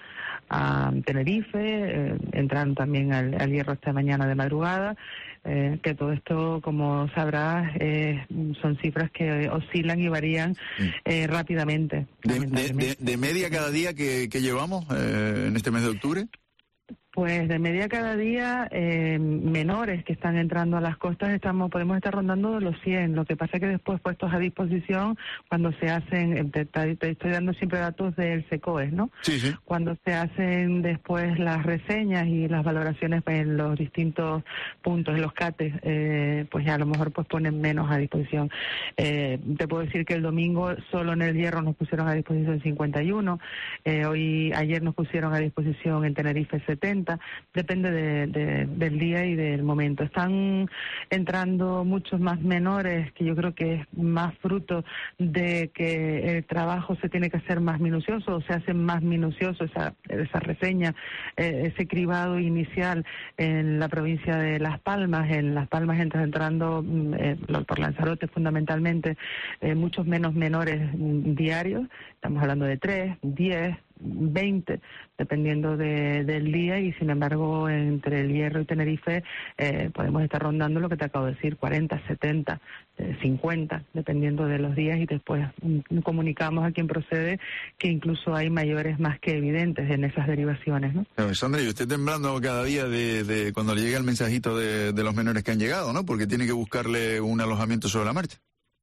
Tenerife, entraron también al Hierro esta mañana de madrugada, que todo esto, como sabrás, son cifras que oscilan y varían rápidamente. ¿De media cada día que llevamos en este mes de octubre? Pues de media cada día, menores que están entrando a las costas, podemos estar rondando los 100. Lo que pasa es que después puestos a disposición, cuando se hacen, te estoy dando siempre datos del SECOES, ¿no? Sí. Cuando se hacen después las reseñas y las valoraciones en los distintos puntos, en los CATES, pues ya a lo mejor pues ponen menos a disposición. Te puedo decir que el domingo solo en el Hierro nos pusieron a disposición 51, ayer nos pusieron a disposición en Tenerife 70, depende del día y del momento. Están entrando muchos más menores, que yo creo que es más fruto de que el trabajo se tiene que hacer más minucioso, o se hace más minucioso esa reseña, ese cribado inicial en la provincia de Las Palmas. En Las Palmas entrando por Lanzarote fundamentalmente muchos menos menores diarios, estamos hablando de 3, 10, 20, dependiendo del día, y sin embargo entre el Hierro y Tenerife podemos estar rondando lo que te acabo de decir, 40, 70, 50, dependiendo de los días, y después comunicamos a quien procede que incluso hay mayores más que evidentes en esas derivaciones, ¿no? Sandra, y usted temblando cada día de cuando le llega el mensajito de los menores que han llegado, ¿no? Porque tiene que buscarle un alojamiento sobre la marcha.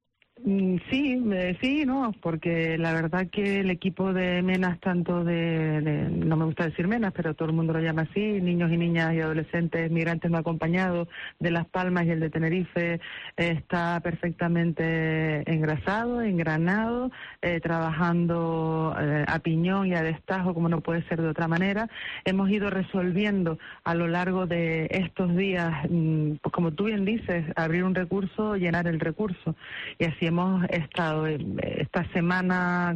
Sí, no, porque la verdad que el equipo de MENAS, tanto no me gusta decir MENAS, pero todo el mundo lo llama así, niños y niñas y adolescentes migrantes no acompañados de Las Palmas y el de Tenerife, está perfectamente engrasado, engranado, trabajando a piñón y a destajo, como no puede ser de otra manera. Hemos ido resolviendo a lo largo de estos días, pues como tú bien dices, abrir un recurso, llenar el recurso, y así hemos estado. Esta semana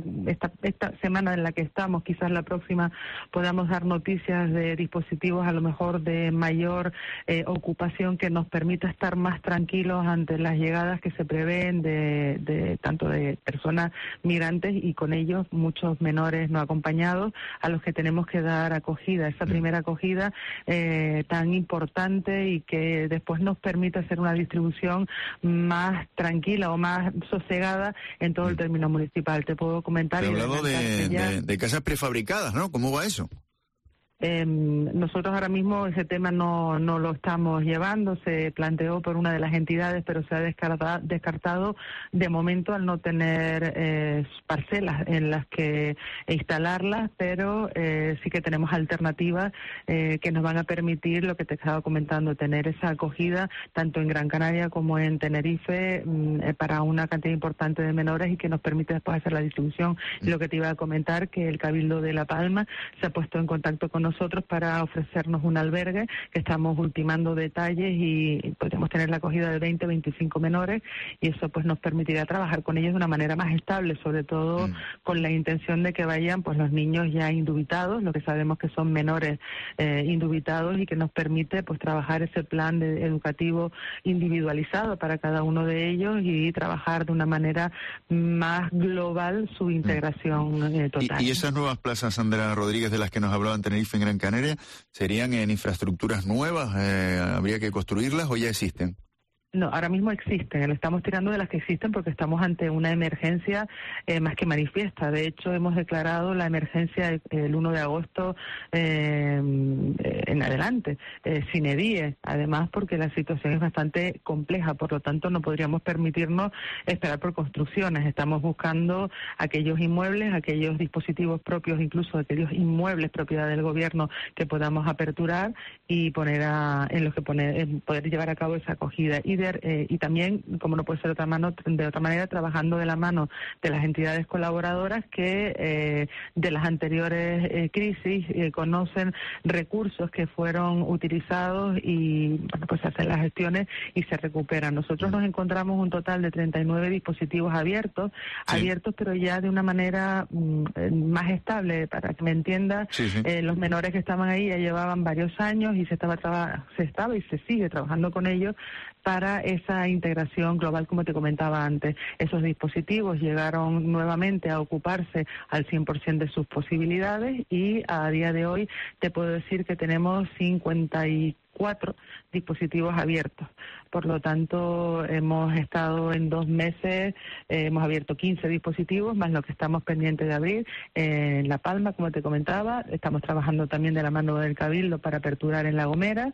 en la que estamos, quizás la próxima podamos dar noticias de dispositivos a lo mejor de mayor ocupación, que nos permita estar más tranquilos ante las llegadas que se prevén de tanto de personas migrantes y con ellos muchos menores no acompañados, a los que tenemos que dar acogida, esa primera acogida tan importante, y que después nos permite hacer una distribución más tranquila o más sosegada en todo el término municipal. Te puedo comentar. Te he hablado de casas prefabricadas, ¿no? ¿Cómo va eso? Nosotros ahora mismo ese tema no lo estamos llevando, se planteó por una de las entidades, pero se ha descartado de momento al no tener parcelas en las que instalarlas, pero sí que tenemos alternativas que nos van a permitir, lo que te estaba comentando, tener esa acogida tanto en Gran Canaria como en Tenerife para una cantidad importante de menores, y que nos permite después hacer la distribución. Y lo que te iba a comentar, que el Cabildo de La Palma se ha puesto en contacto con nosotros para ofrecernos un albergue, que estamos ultimando detalles y podemos tener la acogida de 20, 25 menores, y eso pues nos permitirá trabajar con ellos de una manera más estable, sobre todo con la intención de que vayan pues los niños ya indubitados, lo que sabemos que son menores indubitados, y que nos permite pues trabajar ese plan educativo individualizado para cada uno de ellos y trabajar de una manera más global su integración total. ¿Y esas nuevas plazas, Sandra Rodríguez, de las que nos hablaba en Tenerife, en Gran Canaria, serían en infraestructuras nuevas? ¿Habría que construirlas o ya existen? No, ahora mismo existen, estamos tirando de las que existen porque estamos ante una emergencia más que manifiesta. De hecho, hemos declarado la emergencia el 1 de agosto en adelante, sin edie, además porque la situación es bastante compleja, por lo tanto no podríamos permitirnos esperar por construcciones. Estamos buscando aquellos inmuebles, aquellos dispositivos propios, incluso aquellos inmuebles propiedad del gobierno, que podamos aperturar y poner en los que poder llevar a cabo esa acogida. Y también, como no puede ser de otra manera, trabajando de la mano de las entidades colaboradoras que de las anteriores crisis conocen recursos que fueron utilizados, y bueno, pues hacen las gestiones y se recuperan. Nosotros nos encontramos un total de 39 dispositivos abiertos, pero ya de una manera más estable, para que me entiendas. Los menores que estaban ahí ya llevaban varios años y se estaba y se sigue trabajando con ellos para esa integración global, como te comentaba antes. Esos dispositivos llegaron nuevamente a ocuparse al 100% de sus posibilidades, y a día de hoy te puedo decir que tenemos 54 dispositivos abiertos. Por lo tanto, hemos estado en 2 meses, hemos abierto 15 dispositivos, más lo que estamos pendientes de abrir. En La Palma, como te comentaba, estamos trabajando también de la mano del Cabildo para aperturar en La Gomera,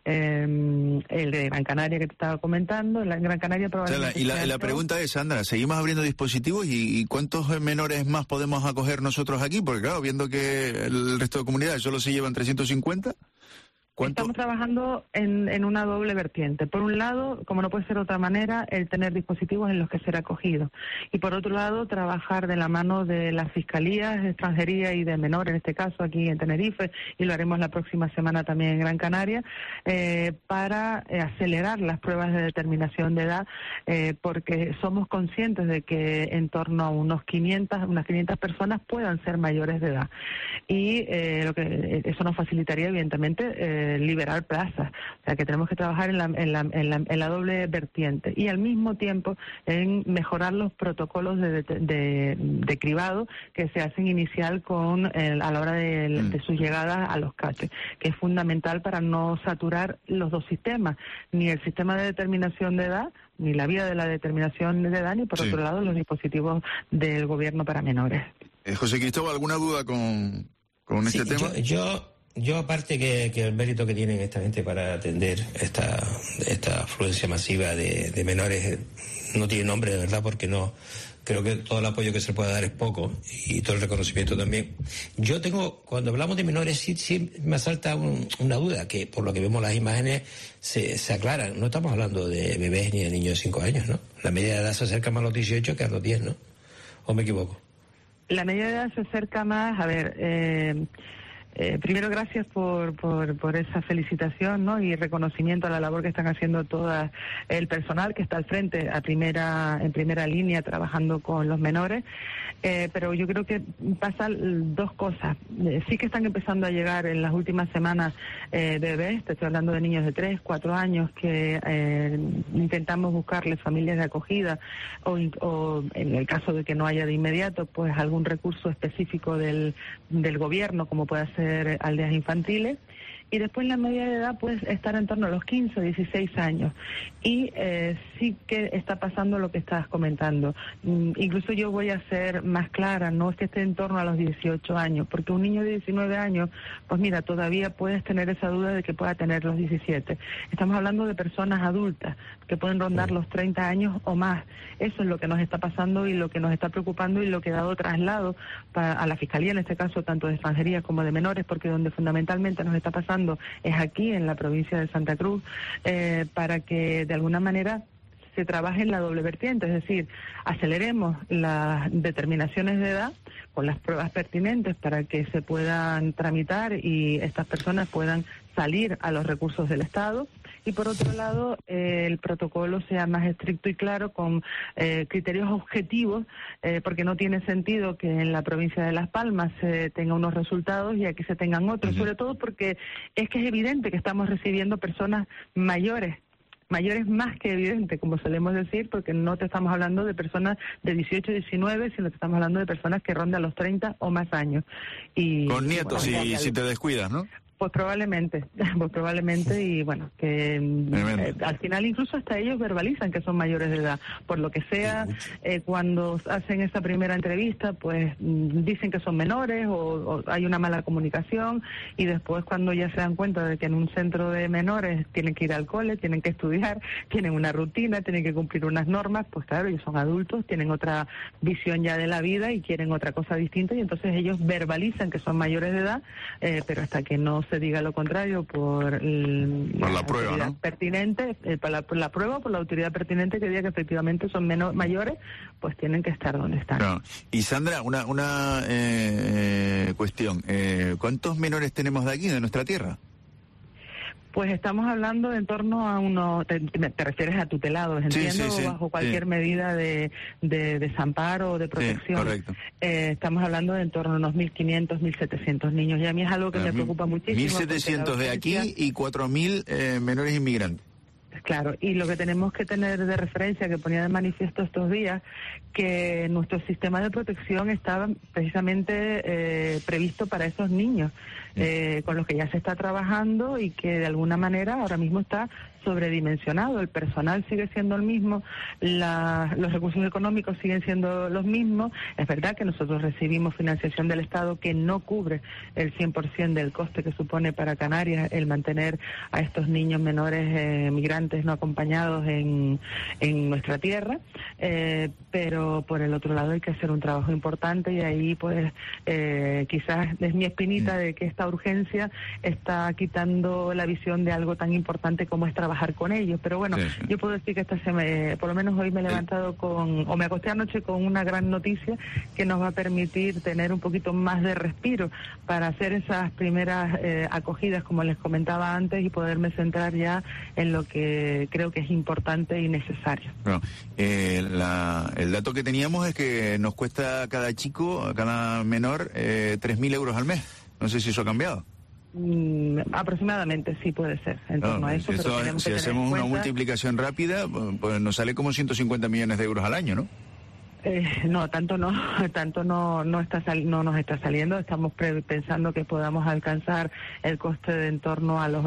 el de Gran Canaria que te estaba comentando, en Gran Canaria probablemente... O sea, la pregunta es, Sandra, ¿seguimos abriendo dispositivos y cuántos menores más podemos acoger nosotros aquí? Porque claro, viendo que el resto de comunidades solo se llevan 350... Estamos trabajando en una doble vertiente. Por un lado, como no puede ser de otra manera, el tener dispositivos en los que ser acogidos. Y por otro lado, trabajar de la mano de las fiscalías de extranjería y de menores, en este caso aquí en Tenerife, y lo haremos la próxima semana también en Gran Canaria, para acelerar las pruebas de determinación de edad, porque somos conscientes de que en torno a unas 500 personas puedan ser mayores de edad. Y eso nos facilitaría, evidentemente, liberar plazas. O sea, que tenemos que trabajar en la doble vertiente, y al mismo tiempo en mejorar los protocolos de cribado que se hacen inicial a la hora de su llegada a los CATE, que es fundamental para no saturar los dos sistemas, ni el sistema de determinación de edad, ni la vía de la determinación de edad, ni por otro lado los dispositivos del gobierno para menores. José Cristóbal, ¿alguna duda con este tema? Yo aparte que el mérito que tienen esta gente para atender esta afluencia masiva de menores no tiene nombre de verdad, porque no creo que todo el apoyo que se pueda dar es poco, y todo el reconocimiento también. Yo cuando hablamos de menores sí me asalta una duda, que por lo que vemos las imágenes se aclaran. No estamos hablando de bebés ni de niños de 5 años, ¿no? La media de edad se acerca más a los 18 que a los 10, ¿no? ¿O me equivoco? La media de edad se acerca más, primero, gracias por esa felicitación, ¿no? Y reconocimiento a la labor que están haciendo todo el personal que está al frente, en primera línea, trabajando con los menores. Pero yo creo que pasan dos cosas. Sí que están empezando a llegar en las últimas semanas bebés, te estoy hablando de niños de 3, 4 años, que intentamos buscarles familias de acogida, o en el caso de que no haya de inmediato, pues algún recurso específico del gobierno, como puede ser aldeas infantiles. Y después la media de edad puede estar en torno a los 15 o 16 años. Y sí que está pasando lo que estabas comentando. Incluso yo voy a ser más clara, no es que esté en torno a los 18 años, porque un niño de 19 años, pues mira, todavía puedes tener esa duda de que pueda tener los 17. Estamos hablando de personas adultas que pueden rondar los 30 años o más. Eso es lo que nos está pasando y lo que nos está preocupando, y lo que ha dado traslado a la Fiscalía, en este caso, tanto de extranjería como de menores, porque donde fundamentalmente nos está pasando es aquí en la provincia de Santa Cruz, para que de alguna manera se trabaje en la doble vertiente, es decir, aceleremos las determinaciones de edad con las pruebas pertinentes para que se puedan tramitar y estas personas puedan salir a los recursos del Estado. Y por otro lado, el protocolo sea más estricto y claro, con criterios objetivos, porque no tiene sentido que en la provincia de Las Palmas se tenga unos resultados y aquí se tengan otros, sobre todo porque es que es evidente que estamos recibiendo personas mayores más que evidente, como solemos decir, porque no te estamos hablando de personas de 18, 19, sino que estamos hablando de personas que rondan los 30 o más años. Y con nietos, si te descuidas, ¿no? Pues probablemente, y bueno, que al final incluso hasta ellos verbalizan que son mayores de edad. Por lo que sea, cuando hacen esa primera entrevista, pues dicen que son menores o hay una mala comunicación, y después cuando ya se dan cuenta de que en un centro de menores tienen que ir al cole, tienen que estudiar, tienen una rutina, tienen que cumplir unas normas, pues claro, ellos son adultos, tienen otra visión ya de la vida y quieren otra cosa distinta, y entonces ellos verbalizan que son mayores de edad, pero hasta que no se diga lo contrario por la prueba, ¿no? Pertinente, por la prueba, por la autoridad pertinente que diga que efectivamente son mayores, pues tienen que estar donde están. Claro. Y Sandra, una cuestión, ¿cuántos menores tenemos de aquí, de nuestra tierra? Pues estamos hablando de en torno a unos, te refieres a tutelados, entiendo, sí, bajo cualquier medida de desamparo o de protección. Sí, correcto. Estamos hablando de en torno a unos 1.500, 1.700 niños, y a mí es algo que me preocupa muchísimo. 1.700 de aquí y 4.000 menores inmigrantes. Claro, y lo que tenemos que tener de referencia, que ponía de manifiesto estos días, que nuestro sistema de protección estaba precisamente previsto para esos niños, con los que ya se está trabajando y que de alguna manera ahora mismo está sobredimensionado. El personal sigue siendo el mismo, los recursos económicos siguen siendo los mismos. Es verdad que nosotros recibimos financiación del Estado que no cubre el 100% del coste que supone para Canarias el mantener a estos niños menores migrantes no acompañados en nuestra tierra, pero por el otro lado hay que hacer un trabajo importante, y ahí pues quizás es mi espinita de que esta urgencia está quitando la visión de algo tan importante como es trabajar con ellos. Pero bueno, yo puedo decir que por lo menos hoy me he levantado me acosté anoche con una gran noticia que nos va a permitir tener un poquito más de respiro para hacer esas primeras acogidas, como les comentaba antes, y poderme centrar ya en lo que creo que es importante y necesario. Bueno, el dato que teníamos es que nos cuesta a cada chico, a cada menor, 3.000 euros al mes. No sé si eso ha cambiado. Aproximadamente, sí, puede ser, en torno a eso. Si hacemos una multiplicación rápida, pues nos sale como 150 millones de euros al año, ¿no? No, tanto no nos está saliendo. Estamos pensando que podamos alcanzar el coste de en torno a los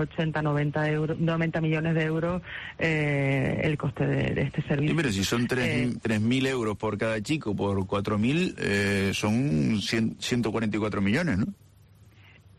90 millones de euros, el coste de este servicio. Sí, pero si son 3.000 euros por cada chico, por 4.000, son 144 millones, ¿no?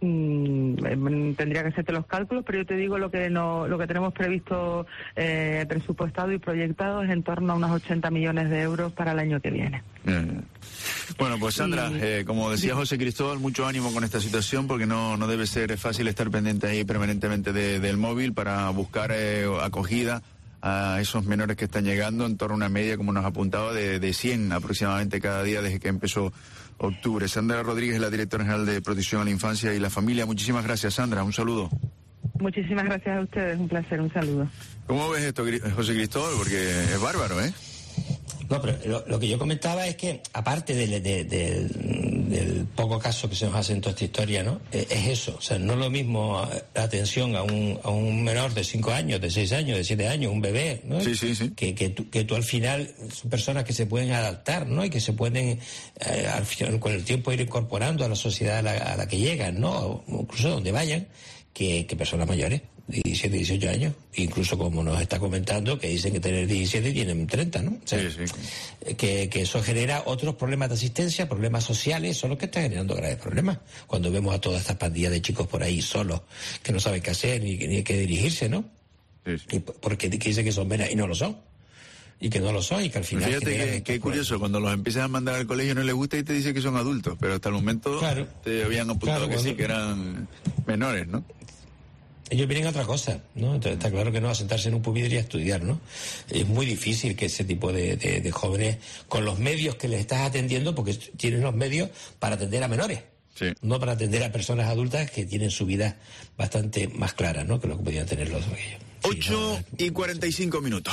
tendría que hacerte los cálculos, pero yo te digo lo que tenemos previsto, presupuestado y proyectado es en torno a unos 80 millones de euros para el año que viene. Bueno, pues Sandra, como decía José Cristóbal, mucho ánimo con esta situación, porque no debe ser fácil estar pendiente ahí permanentemente del móvil para buscar acogida a esos menores que están llegando, en torno a una media, como nos apuntaba, de 100 aproximadamente cada día desde que empezó octubre. Sandra Rodríguez es la directora general de Protección a la Infancia y la Familia. Muchísimas gracias, Sandra. Un saludo. Muchísimas gracias a ustedes. Un placer. Un saludo. ¿Cómo ves esto, José Cristóbal? Porque es bárbaro, ¿eh? No, pero lo que yo comentaba es que, aparte del poco caso que se nos hace en toda esta historia, ¿no? Es eso. O sea, no es lo mismo la atención a un menor de 5 años, de 6 años, de 7 años, un bebé, ¿no? Sí. Que tú al final son personas que se pueden adaptar, ¿no? Y que se pueden, al final, con el tiempo, ir incorporando a la sociedad a la que llegan, ¿no? O incluso donde vayan, que personas mayores. 17, 18 años, incluso como nos está comentando, que dicen que tener 17 y tienen 30, ¿no? O sea, que eso genera otros problemas de asistencia, problemas sociales, son los que están generando graves problemas. Cuando vemos a todas estas pandillas de chicos por ahí solos, que no saben qué hacer ni a qué dirigirse, ¿no? Y porque dicen que son venas y no lo son. Y que no lo son, y que al final... Fíjate que cuurioso, cuando los empiezas a mandar al colegio no les gusta y te dice que son adultos, pero hasta el momento te habían apuntado que sí, que eran menores, ¿no? Ellos vienen a otra cosa, ¿no? Entonces está claro que no va a sentarse en un pupitre y a estudiar, ¿no? Es muy difícil que ese tipo de jóvenes, con los medios que les estás atendiendo, porque tienen los medios para atender a menores, no para atender a personas adultas que tienen su vida bastante más clara, ¿no? Que lo que podían tener los aquellos. 8:45 minutos.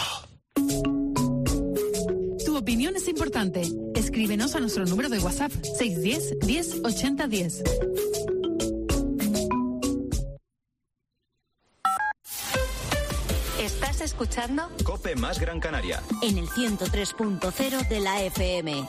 Tu opinión es importante. Escríbenos a nuestro número de WhatsApp 610 10 80 10. ¿Estás escuchando? COPE más Gran Canaria. En el 103.0 de la FM.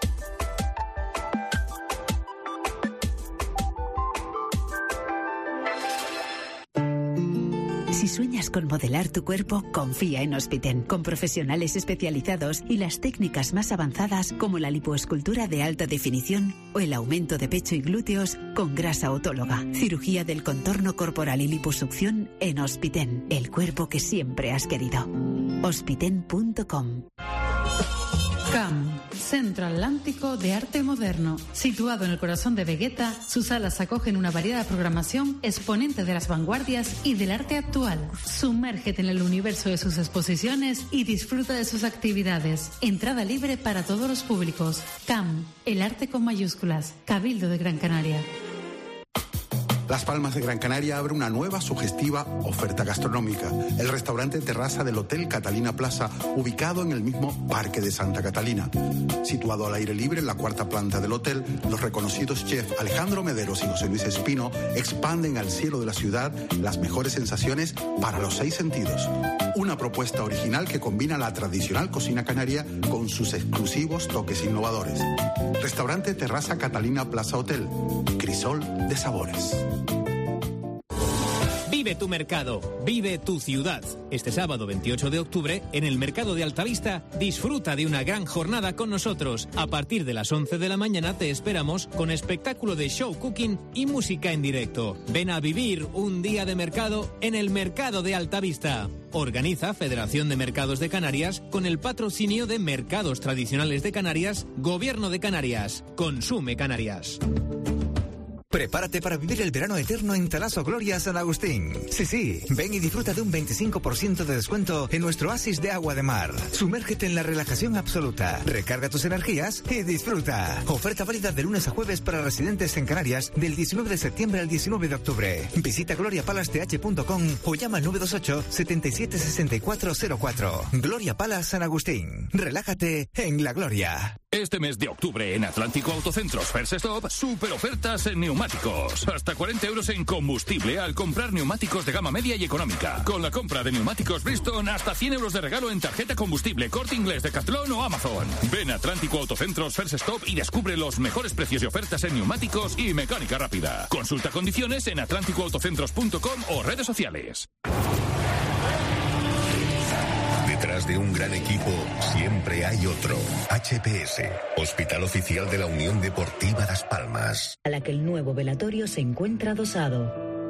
Si sueñas con modelar tu cuerpo, confía en Hospiten, con profesionales especializados y las técnicas más avanzadas como la lipoescultura de alta definición o el aumento de pecho y glúteos con grasa autóloga. Cirugía del contorno corporal y liposucción en Hospiten, el cuerpo que siempre has querido. Hospiten.com. CAM, Centro Atlántico de Arte Moderno. Situado en el corazón de Vegueta, sus salas acogen una variada programación exponente de las vanguardias y del arte actual. Sumérgete en el universo de sus exposiciones y disfruta de sus actividades. Entrada libre para todos los públicos. CAM, el arte con mayúsculas. Cabildo de Gran Canaria. Las Palmas de Gran Canaria abre una nueva sugestiva oferta gastronómica. El restaurante terraza del Hotel Catalina Plaza, ubicado en el mismo Parque de Santa Catalina. Situado al aire libre en la 4ª planta del hotel, los reconocidos chefs Alejandro Mederos y José Luis Espino expanden al cielo de la ciudad las mejores sensaciones para los 6 sentidos. Una propuesta original que combina la tradicional cocina canaria con sus exclusivos toques innovadores. Restaurante Terraza Catalina Plaza Hotel. Crisol de sabores. Vive tu mercado, vive tu ciudad. Este sábado 28 de octubre, en el Mercado de Altavista, disfruta de una gran jornada con nosotros. A partir de las 11 de la mañana te esperamos con espectáculo de show cooking y música en directo. Ven a vivir un día de mercado en el Mercado de Altavista. Organiza Federación de Mercados de Canarias con el patrocinio de Mercados Tradicionales de Canarias, Gobierno de Canarias. Consume Canarias. Prepárate para vivir el verano eterno en Talaso Gloria San Agustín. Sí, ven y disfruta de un 25% de descuento en nuestro oasis de agua de mar. Sumérgete en la relajación absoluta, recarga tus energías y disfruta. Oferta válida de lunes a jueves para residentes en Canarias del 19 de septiembre al 19 de octubre. Visita gloriapalace.com o llama al 928 77 6404. Gloria Palace San Agustín. Relájate en la gloria. Este mes de octubre en Atlántico Autocentros First Stop, super ofertas en neumáticos. Hasta 40 euros en combustible al comprar neumáticos de gama media y económica. Con la compra de neumáticos Bridgestone, hasta 100 euros de regalo en tarjeta combustible, Corte Inglés, Decathlon o Amazon. Ven a Atlántico Autocentros First Stop y descubre los mejores precios y ofertas en neumáticos y mecánica rápida. Consulta condiciones en atlánticoautocentros.com o redes sociales. Detrás de un gran equipo siempre hay otro. HPS, Hospital Oficial de la Unión Deportiva Las Palmas. A la que el nuevo velatorio se encuentra adosado.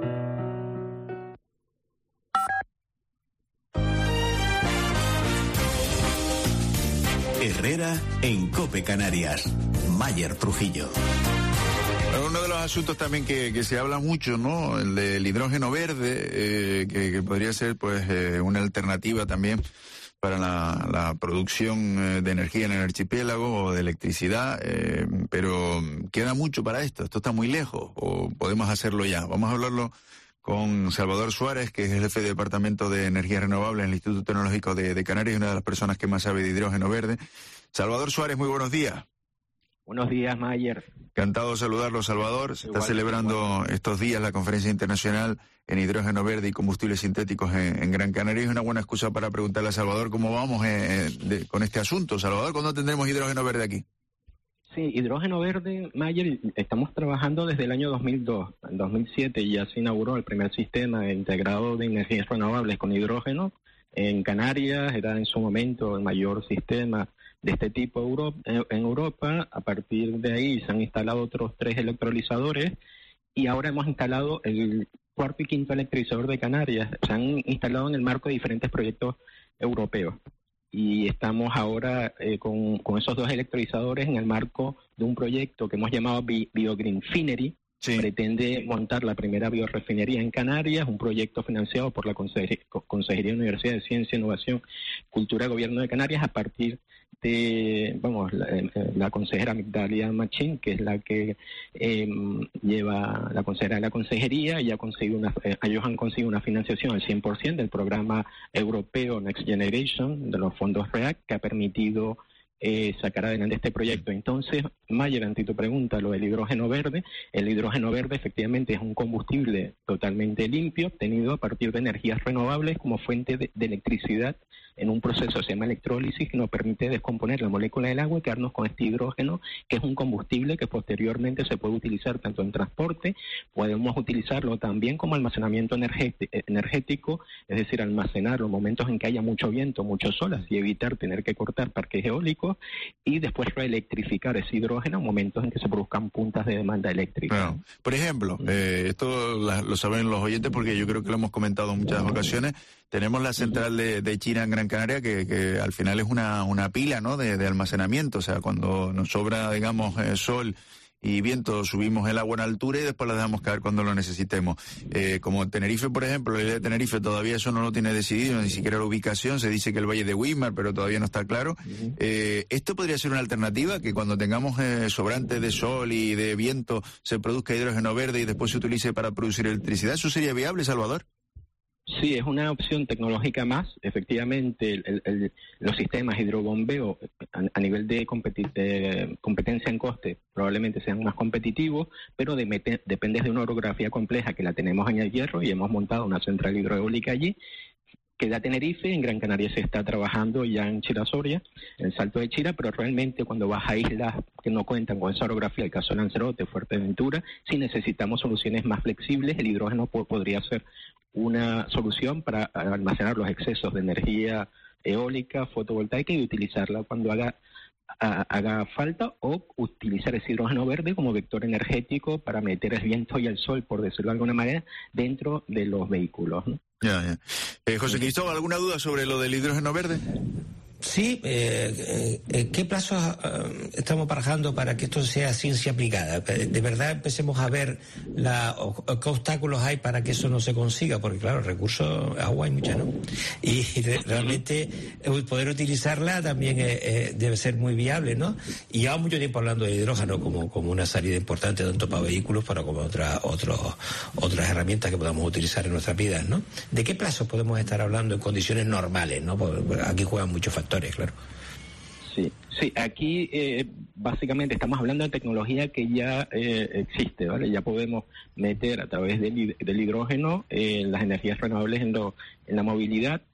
Herrera en COPE Canarias. Mayer Trujillo. Uno de los asuntos también que se habla mucho, ¿no? El del hidrógeno verde, que podría ser pues una alternativa también para la producción de energía en el archipiélago o de electricidad, pero queda mucho para esto está muy lejos, o podemos hacerlo ya. Vamos a hablarlo con Salvador Suárez, que es el jefe de Departamento de Energías Renovables en el Instituto Tecnológico de Canarias, una de las personas que más sabe de hidrógeno verde. Salvador Suárez, muy buenos días. Buenos días, Mayer. Encantado de saludarlo, Salvador. Se está celebrando estos días la Conferencia Internacional en Hidrógeno Verde y Combustibles Sintéticos en Gran Canaria. Es una buena excusa para preguntarle a Salvador cómo vamos con este asunto. Salvador, ¿cuándo tendremos hidrógeno verde aquí? Sí, hidrógeno verde, Mayer, estamos trabajando desde el año 2002. En 2007 ya se inauguró el primer sistema integrado de energías renovables con hidrógeno. En Canarias era en su momento el mayor sistema de este tipo en Europa. A partir de ahí se han instalado otros 3 electrolizadores y ahora hemos instalado el cuarto y quinto electrolizador de Canarias. Se han instalado en el marco de diferentes proyectos europeos. Y estamos ahora con esos 2 electrolizadores en el marco de un proyecto que hemos llamado BioGreenfinery. Sí. Pretende montar la primera biorefinería en Canarias, un proyecto financiado por la Consejería de Universidad de Ciencia, Innovación, Cultura y Gobierno de Canarias, a partir de, la consejera Migdalia Machín, que es la que lleva la consejera de la consejería, y ellos han conseguido una financiación al 100% del programa europeo Next Generation, de los fondos REACT, que ha permitido sacar adelante este proyecto. Entonces, Mayer, ante tu pregunta, lo del hidrógeno verde, el hidrógeno verde efectivamente es un combustible totalmente limpio, obtenido a partir de energías renovables como fuente de electricidad en un proceso que se llama electrólisis, que nos permite descomponer la molécula del agua y quedarnos con este hidrógeno, que es un combustible que posteriormente se puede utilizar tanto en transporte, podemos utilizarlo también como almacenamiento energético, es decir, almacenar los momentos en que haya mucho viento, mucho sol, así evitar tener que cortar parques eólicos, y después reelectrificar ese hidrógeno en momentos en que se produzcan puntas de demanda eléctrica. Bueno, por ejemplo, esto lo saben los oyentes porque yo creo que lo hemos comentado en muchas ocasiones. Tenemos la central de Chira en Gran Canaria, que al final es una pila, ¿no?, de almacenamiento. O sea, cuando nos sobra, digamos, sol y viento, subimos el agua en altura y después la dejamos caer cuando lo necesitemos. Como Tenerife, por ejemplo, la isla de Tenerife todavía eso no lo tiene decidido, ni siquiera la ubicación. Se dice que el Valle de Weimar, pero todavía no está claro. ¿Esto podría ser una alternativa? Que cuando tengamos sobrantes de sol y de viento se produzca hidrógeno verde y después se utilice para producir electricidad. ¿Eso sería viable, Salvador? Sí, es una opción tecnológica más. Efectivamente, los sistemas hidrobombeo a nivel de competencia en coste probablemente sean más competitivos, pero depende de una orografía compleja que la tenemos en el Hierro y hemos montado una central hidroeólica allí. Queda Tenerife, en Gran Canaria se está trabajando ya en Chira-Soria, en Salto de Chira, pero realmente cuando vas a islas que no cuentan con esa orografía, el caso de Lanzarote, Fuerteventura, si necesitamos soluciones más flexibles, el hidrógeno podría ser una solución para almacenar los excesos de energía eólica, fotovoltaica y utilizarla cuando haga falta, o utilizar ese hidrógeno verde como vector energético para meter el viento y el sol, por decirlo de alguna manera, dentro de los vehículos, ¿no? Ya. José Cristóbal, ¿alguna duda sobre lo del hidrógeno verde? Sí, ¿qué plazos estamos barajando para que esto sea ciencia aplicada? De verdad empecemos a ver qué obstáculos hay para que eso no se consiga, porque claro, recursos, agua hay mucha, ¿no? Y realmente poder utilizarla también debe ser muy viable, ¿no? Y llevamos mucho tiempo hablando de hidrógeno como una salida importante tanto para vehículos como otras herramientas que podamos utilizar en nuestras vidas, ¿no? ¿De qué plazos podemos estar hablando en condiciones normales, ¿no? Porque aquí juegan muchos factores. Claro. Sí, aquí básicamente estamos hablando de tecnología que ya existe, ¿vale? Ya podemos meter a través del hidrógeno las energías renovables en la movilidad.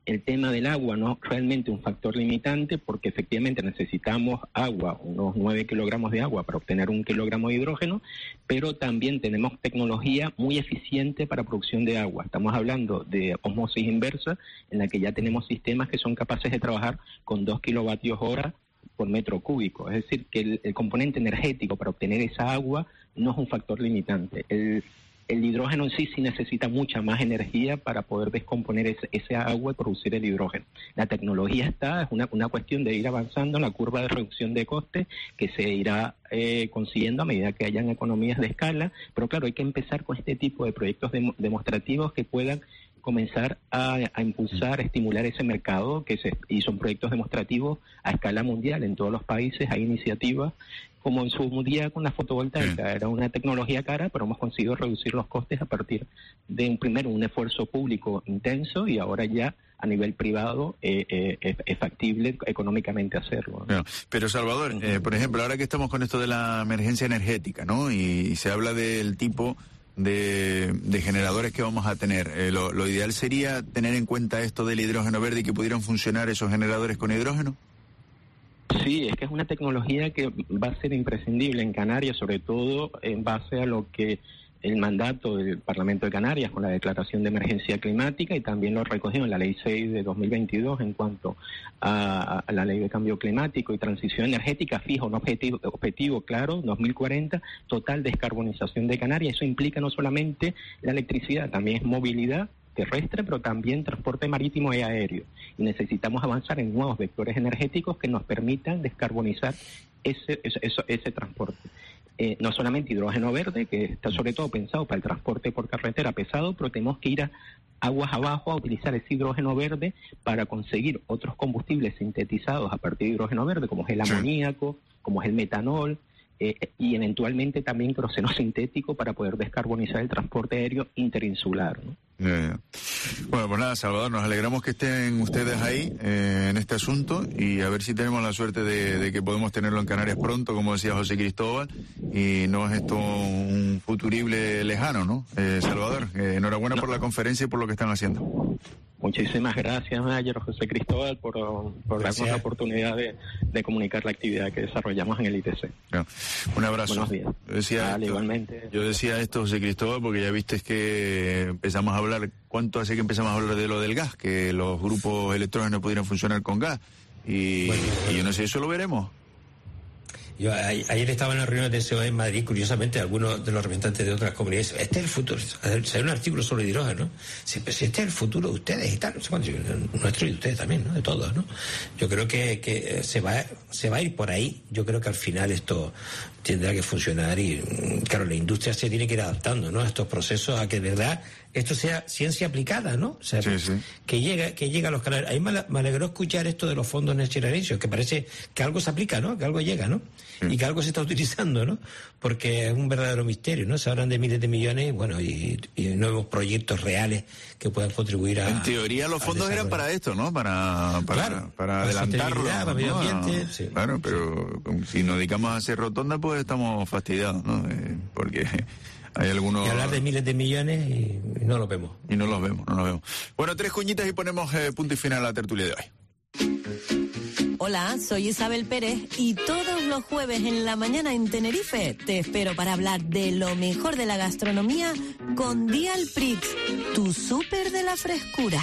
el tema del agua no es realmente un factor limitante, porque efectivamente necesitamos agua, unos 9 kilogramos de agua para obtener 1 kilogramo de hidrógeno, pero también tenemos tecnología muy eficiente para producción de agua. Estamos hablando de osmosis inversa, en la que ya tenemos sistemas que son capaces de trabajar con 2 kilovatios hora por metro cúbico. Es decir, que el componente energético para obtener esa agua no es un factor limitante. El hidrógeno en sí necesita mucha más energía para poder descomponer ese agua y producir el hidrógeno. La tecnología está, es una cuestión de ir avanzando en la curva de reducción de costes que se irá consiguiendo a medida que hayan economías de escala, pero claro, hay que empezar con este tipo de proyectos demostrativos que puedan comenzar a impulsar, a estimular ese mercado, y son proyectos demostrativos a escala mundial. En todos los países hay iniciativas, como en su día con la fotovoltaica. Era una tecnología cara, pero hemos conseguido reducir los costes a partir de un esfuerzo público intenso, y ahora ya a nivel privado es factible económicamente hacerlo, ¿no? Bueno, pero Salvador, por ejemplo, ahora que estamos con esto de la emergencia energética, ¿no? Y se habla del tipo de generadores que vamos a tener. Lo ideal sería tener en cuenta esto del hidrógeno verde y que pudieran funcionar esos generadores con hidrógeno. Sí, es que es una tecnología que va a ser imprescindible en Canarias, sobre todo en base a lo que el mandato del Parlamento de Canarias con la declaración de emergencia climática, y también lo recogió en la Ley 6 de 2022 en cuanto a la Ley de Cambio Climático y Transición Energética. Fija un objetivo claro, 2040, total descarbonización de Canarias. Eso implica no solamente la electricidad, también es movilidad terrestre, pero también transporte marítimo y aéreo. Y necesitamos avanzar en nuevos vectores energéticos que nos permitan descarbonizar ese transporte. No solamente hidrógeno verde, que está sobre todo pensado para el transporte por carretera pesado, pero tenemos que ir a aguas abajo a utilizar ese hidrógeno verde para conseguir otros combustibles sintetizados a partir de hidrógeno verde, como es el amoníaco, como es el metanol, y eventualmente también queroseno sintético para poder descarbonizar el transporte aéreo interinsular, ¿no? Bueno, pues nada, Salvador, nos alegramos que estén ustedes ahí en este asunto, y a ver si tenemos la suerte de que podemos tenerlo en Canarias pronto, como decía José Cristóbal, y no es esto un futurible lejano, ¿no? Salvador, enhorabuena por la conferencia y por lo que están haciendo. Muchísimas gracias, Mayer, José Cristóbal, por darnos la oportunidad de comunicar la actividad que desarrollamos en el ITC. Bueno, un abrazo. Buenos días. Igualmente. Yo decía esto, José Cristóbal, porque ya viste que empezamos a hablar, ¿cuánto hace que empezamos a hablar de lo del gas? Que los grupos electrógenos pudieran funcionar con gas. Y yo no sé, eso lo veremos. Yo ayer estaba en la reunión de TSOE en Madrid, curiosamente, algunos de los representantes de otras comunidades, este es el futuro, salió un artículo sobre hidrógeno, ¿no? Sí, pero si este es el futuro de ustedes y tal, no sé cuánto, nuestro y de ustedes también, ¿no? De todos, ¿no? Yo creo que se va a ir por ahí. Yo creo que al final esto tendrá que funcionar, y claro, la industria se tiene que ir adaptando, ¿no? A estos procesos, a que de verdad esto sea ciencia aplicada, ¿no? O sea, sí. que llegue a los canales. A mí me alegró escuchar esto de los fondos Next Generation, que parece que algo se aplica, ¿no? Que algo llega, ¿no? Y que algo se está utilizando, ¿no? Porque es un verdadero misterio, ¿no? Se hablan de miles de millones, bueno, y nuevos proyectos reales que puedan contribuir a... En teoría los fondos eran para esto, ¿no? Para adelantarlo, para medio ambiente, sí. Claro, pero si nos dedicamos a hacer rotonda, pues estamos fastidiados, ¿no? Porque hay algunos... Y hablar de miles de millones y no los vemos. Y no los vemos. Bueno, 3 cuñitas y ponemos punto y final a la tertulia de hoy. Hola, soy Isabel Pérez y todos los jueves en la mañana en Tenerife te espero para hablar de lo mejor de la gastronomía con Dial Prix, tu súper de la frescura.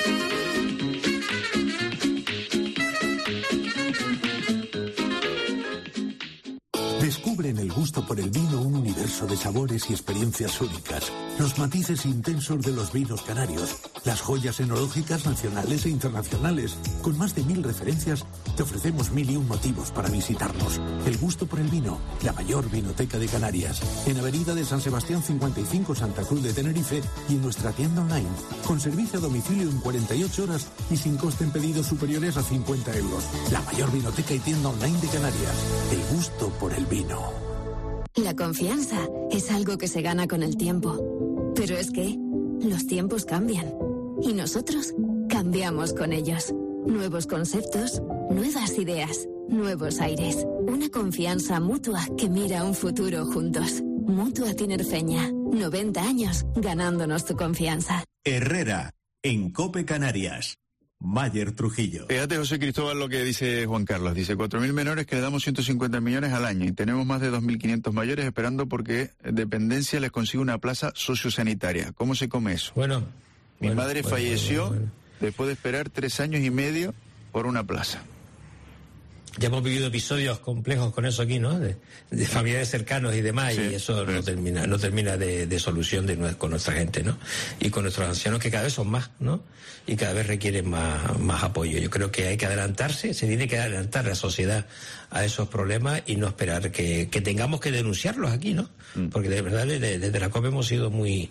Descubre en el gusto por el vino un universo de sabores y experiencias únicas, los matices intensos de los vinos canarios, las joyas enológicas nacionales e internacionales. Con más de 1000 referencias, te ofrecemos 1001 motivos para visitarnos. El gusto por el vino, la mayor vinoteca de Canarias. En Avenida de San Sebastián 55, Santa Cruz de Tenerife, y en nuestra tienda online, con servicio a domicilio en 48 horas y sin coste en pedidos superiores a 50 euros. La mayor vinoteca y tienda online de Canarias. El gusto por el vino. La confianza es algo que se gana con el tiempo. Pero es que los tiempos cambian. Y nosotros cambiamos con ellos. Nuevos conceptos, nuevas ideas, nuevos aires. Una confianza mutua que mira un futuro juntos. Mutua Tinerfeña. 90 años ganándonos tu confianza. Herrera, en COPE Canarias. Mayer Trujillo. Fíjate, José Cristóbal, lo que dice Juan Carlos. Dice 4.000 menores que le damos 150 millones al año y tenemos más de 2.500 mayores esperando porque dependencia les consigue una plaza sociosanitaria. ¿Cómo se come eso? Mi madre falleció después de esperar 3 años y medio por una plaza. Ya hemos vivido episodios complejos con eso aquí, ¿no? De familiares cercanos y demás, y eso no termina de solución con nuestra gente, ¿no? Y con nuestros ancianos, que cada vez son más, ¿no? Y cada vez requieren más apoyo. Yo creo que hay que adelantarse, se tiene que adelantar la sociedad a esos problemas y no esperar que tengamos que denunciarlos aquí, ¿no? Porque de verdad desde la COP hemos sido muy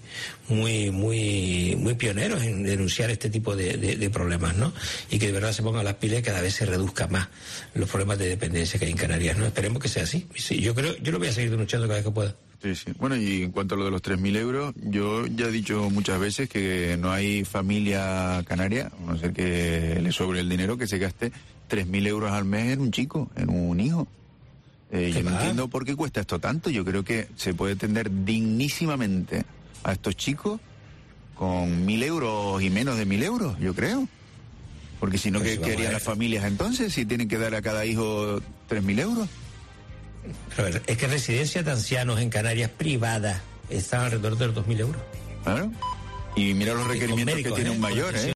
pioneros en denunciar este tipo de problemas, ¿no? Y que de verdad se pongan las pilas y cada vez se reduzca más los problemas de dependencia que hay en Canarias, ¿no? Esperemos que sea así. Sí, yo lo voy a seguir denunciando cada vez que pueda. Sí. Bueno, y en cuanto a lo de los 3.000 euros, yo ya he dicho muchas veces que no hay familia canaria, a no ser que le sobre el dinero, que se gaste 3.000 euros al mes en un chico, en un hijo. Yo no entiendo por qué cuesta esto tanto. Yo creo que se puede atender dignísimamente a estos chicos con 1.000 euros y menos de 1.000 euros, yo creo. Porque si no, ¿qué harían las familias entonces si tienen que dar a cada hijo 3.000 euros? Pero a ver, es que residencias de ancianos en Canarias privadas están alrededor de los 2.000 euros. Claro. Y mira los requerimientos que tiene un mayor, ¿eh?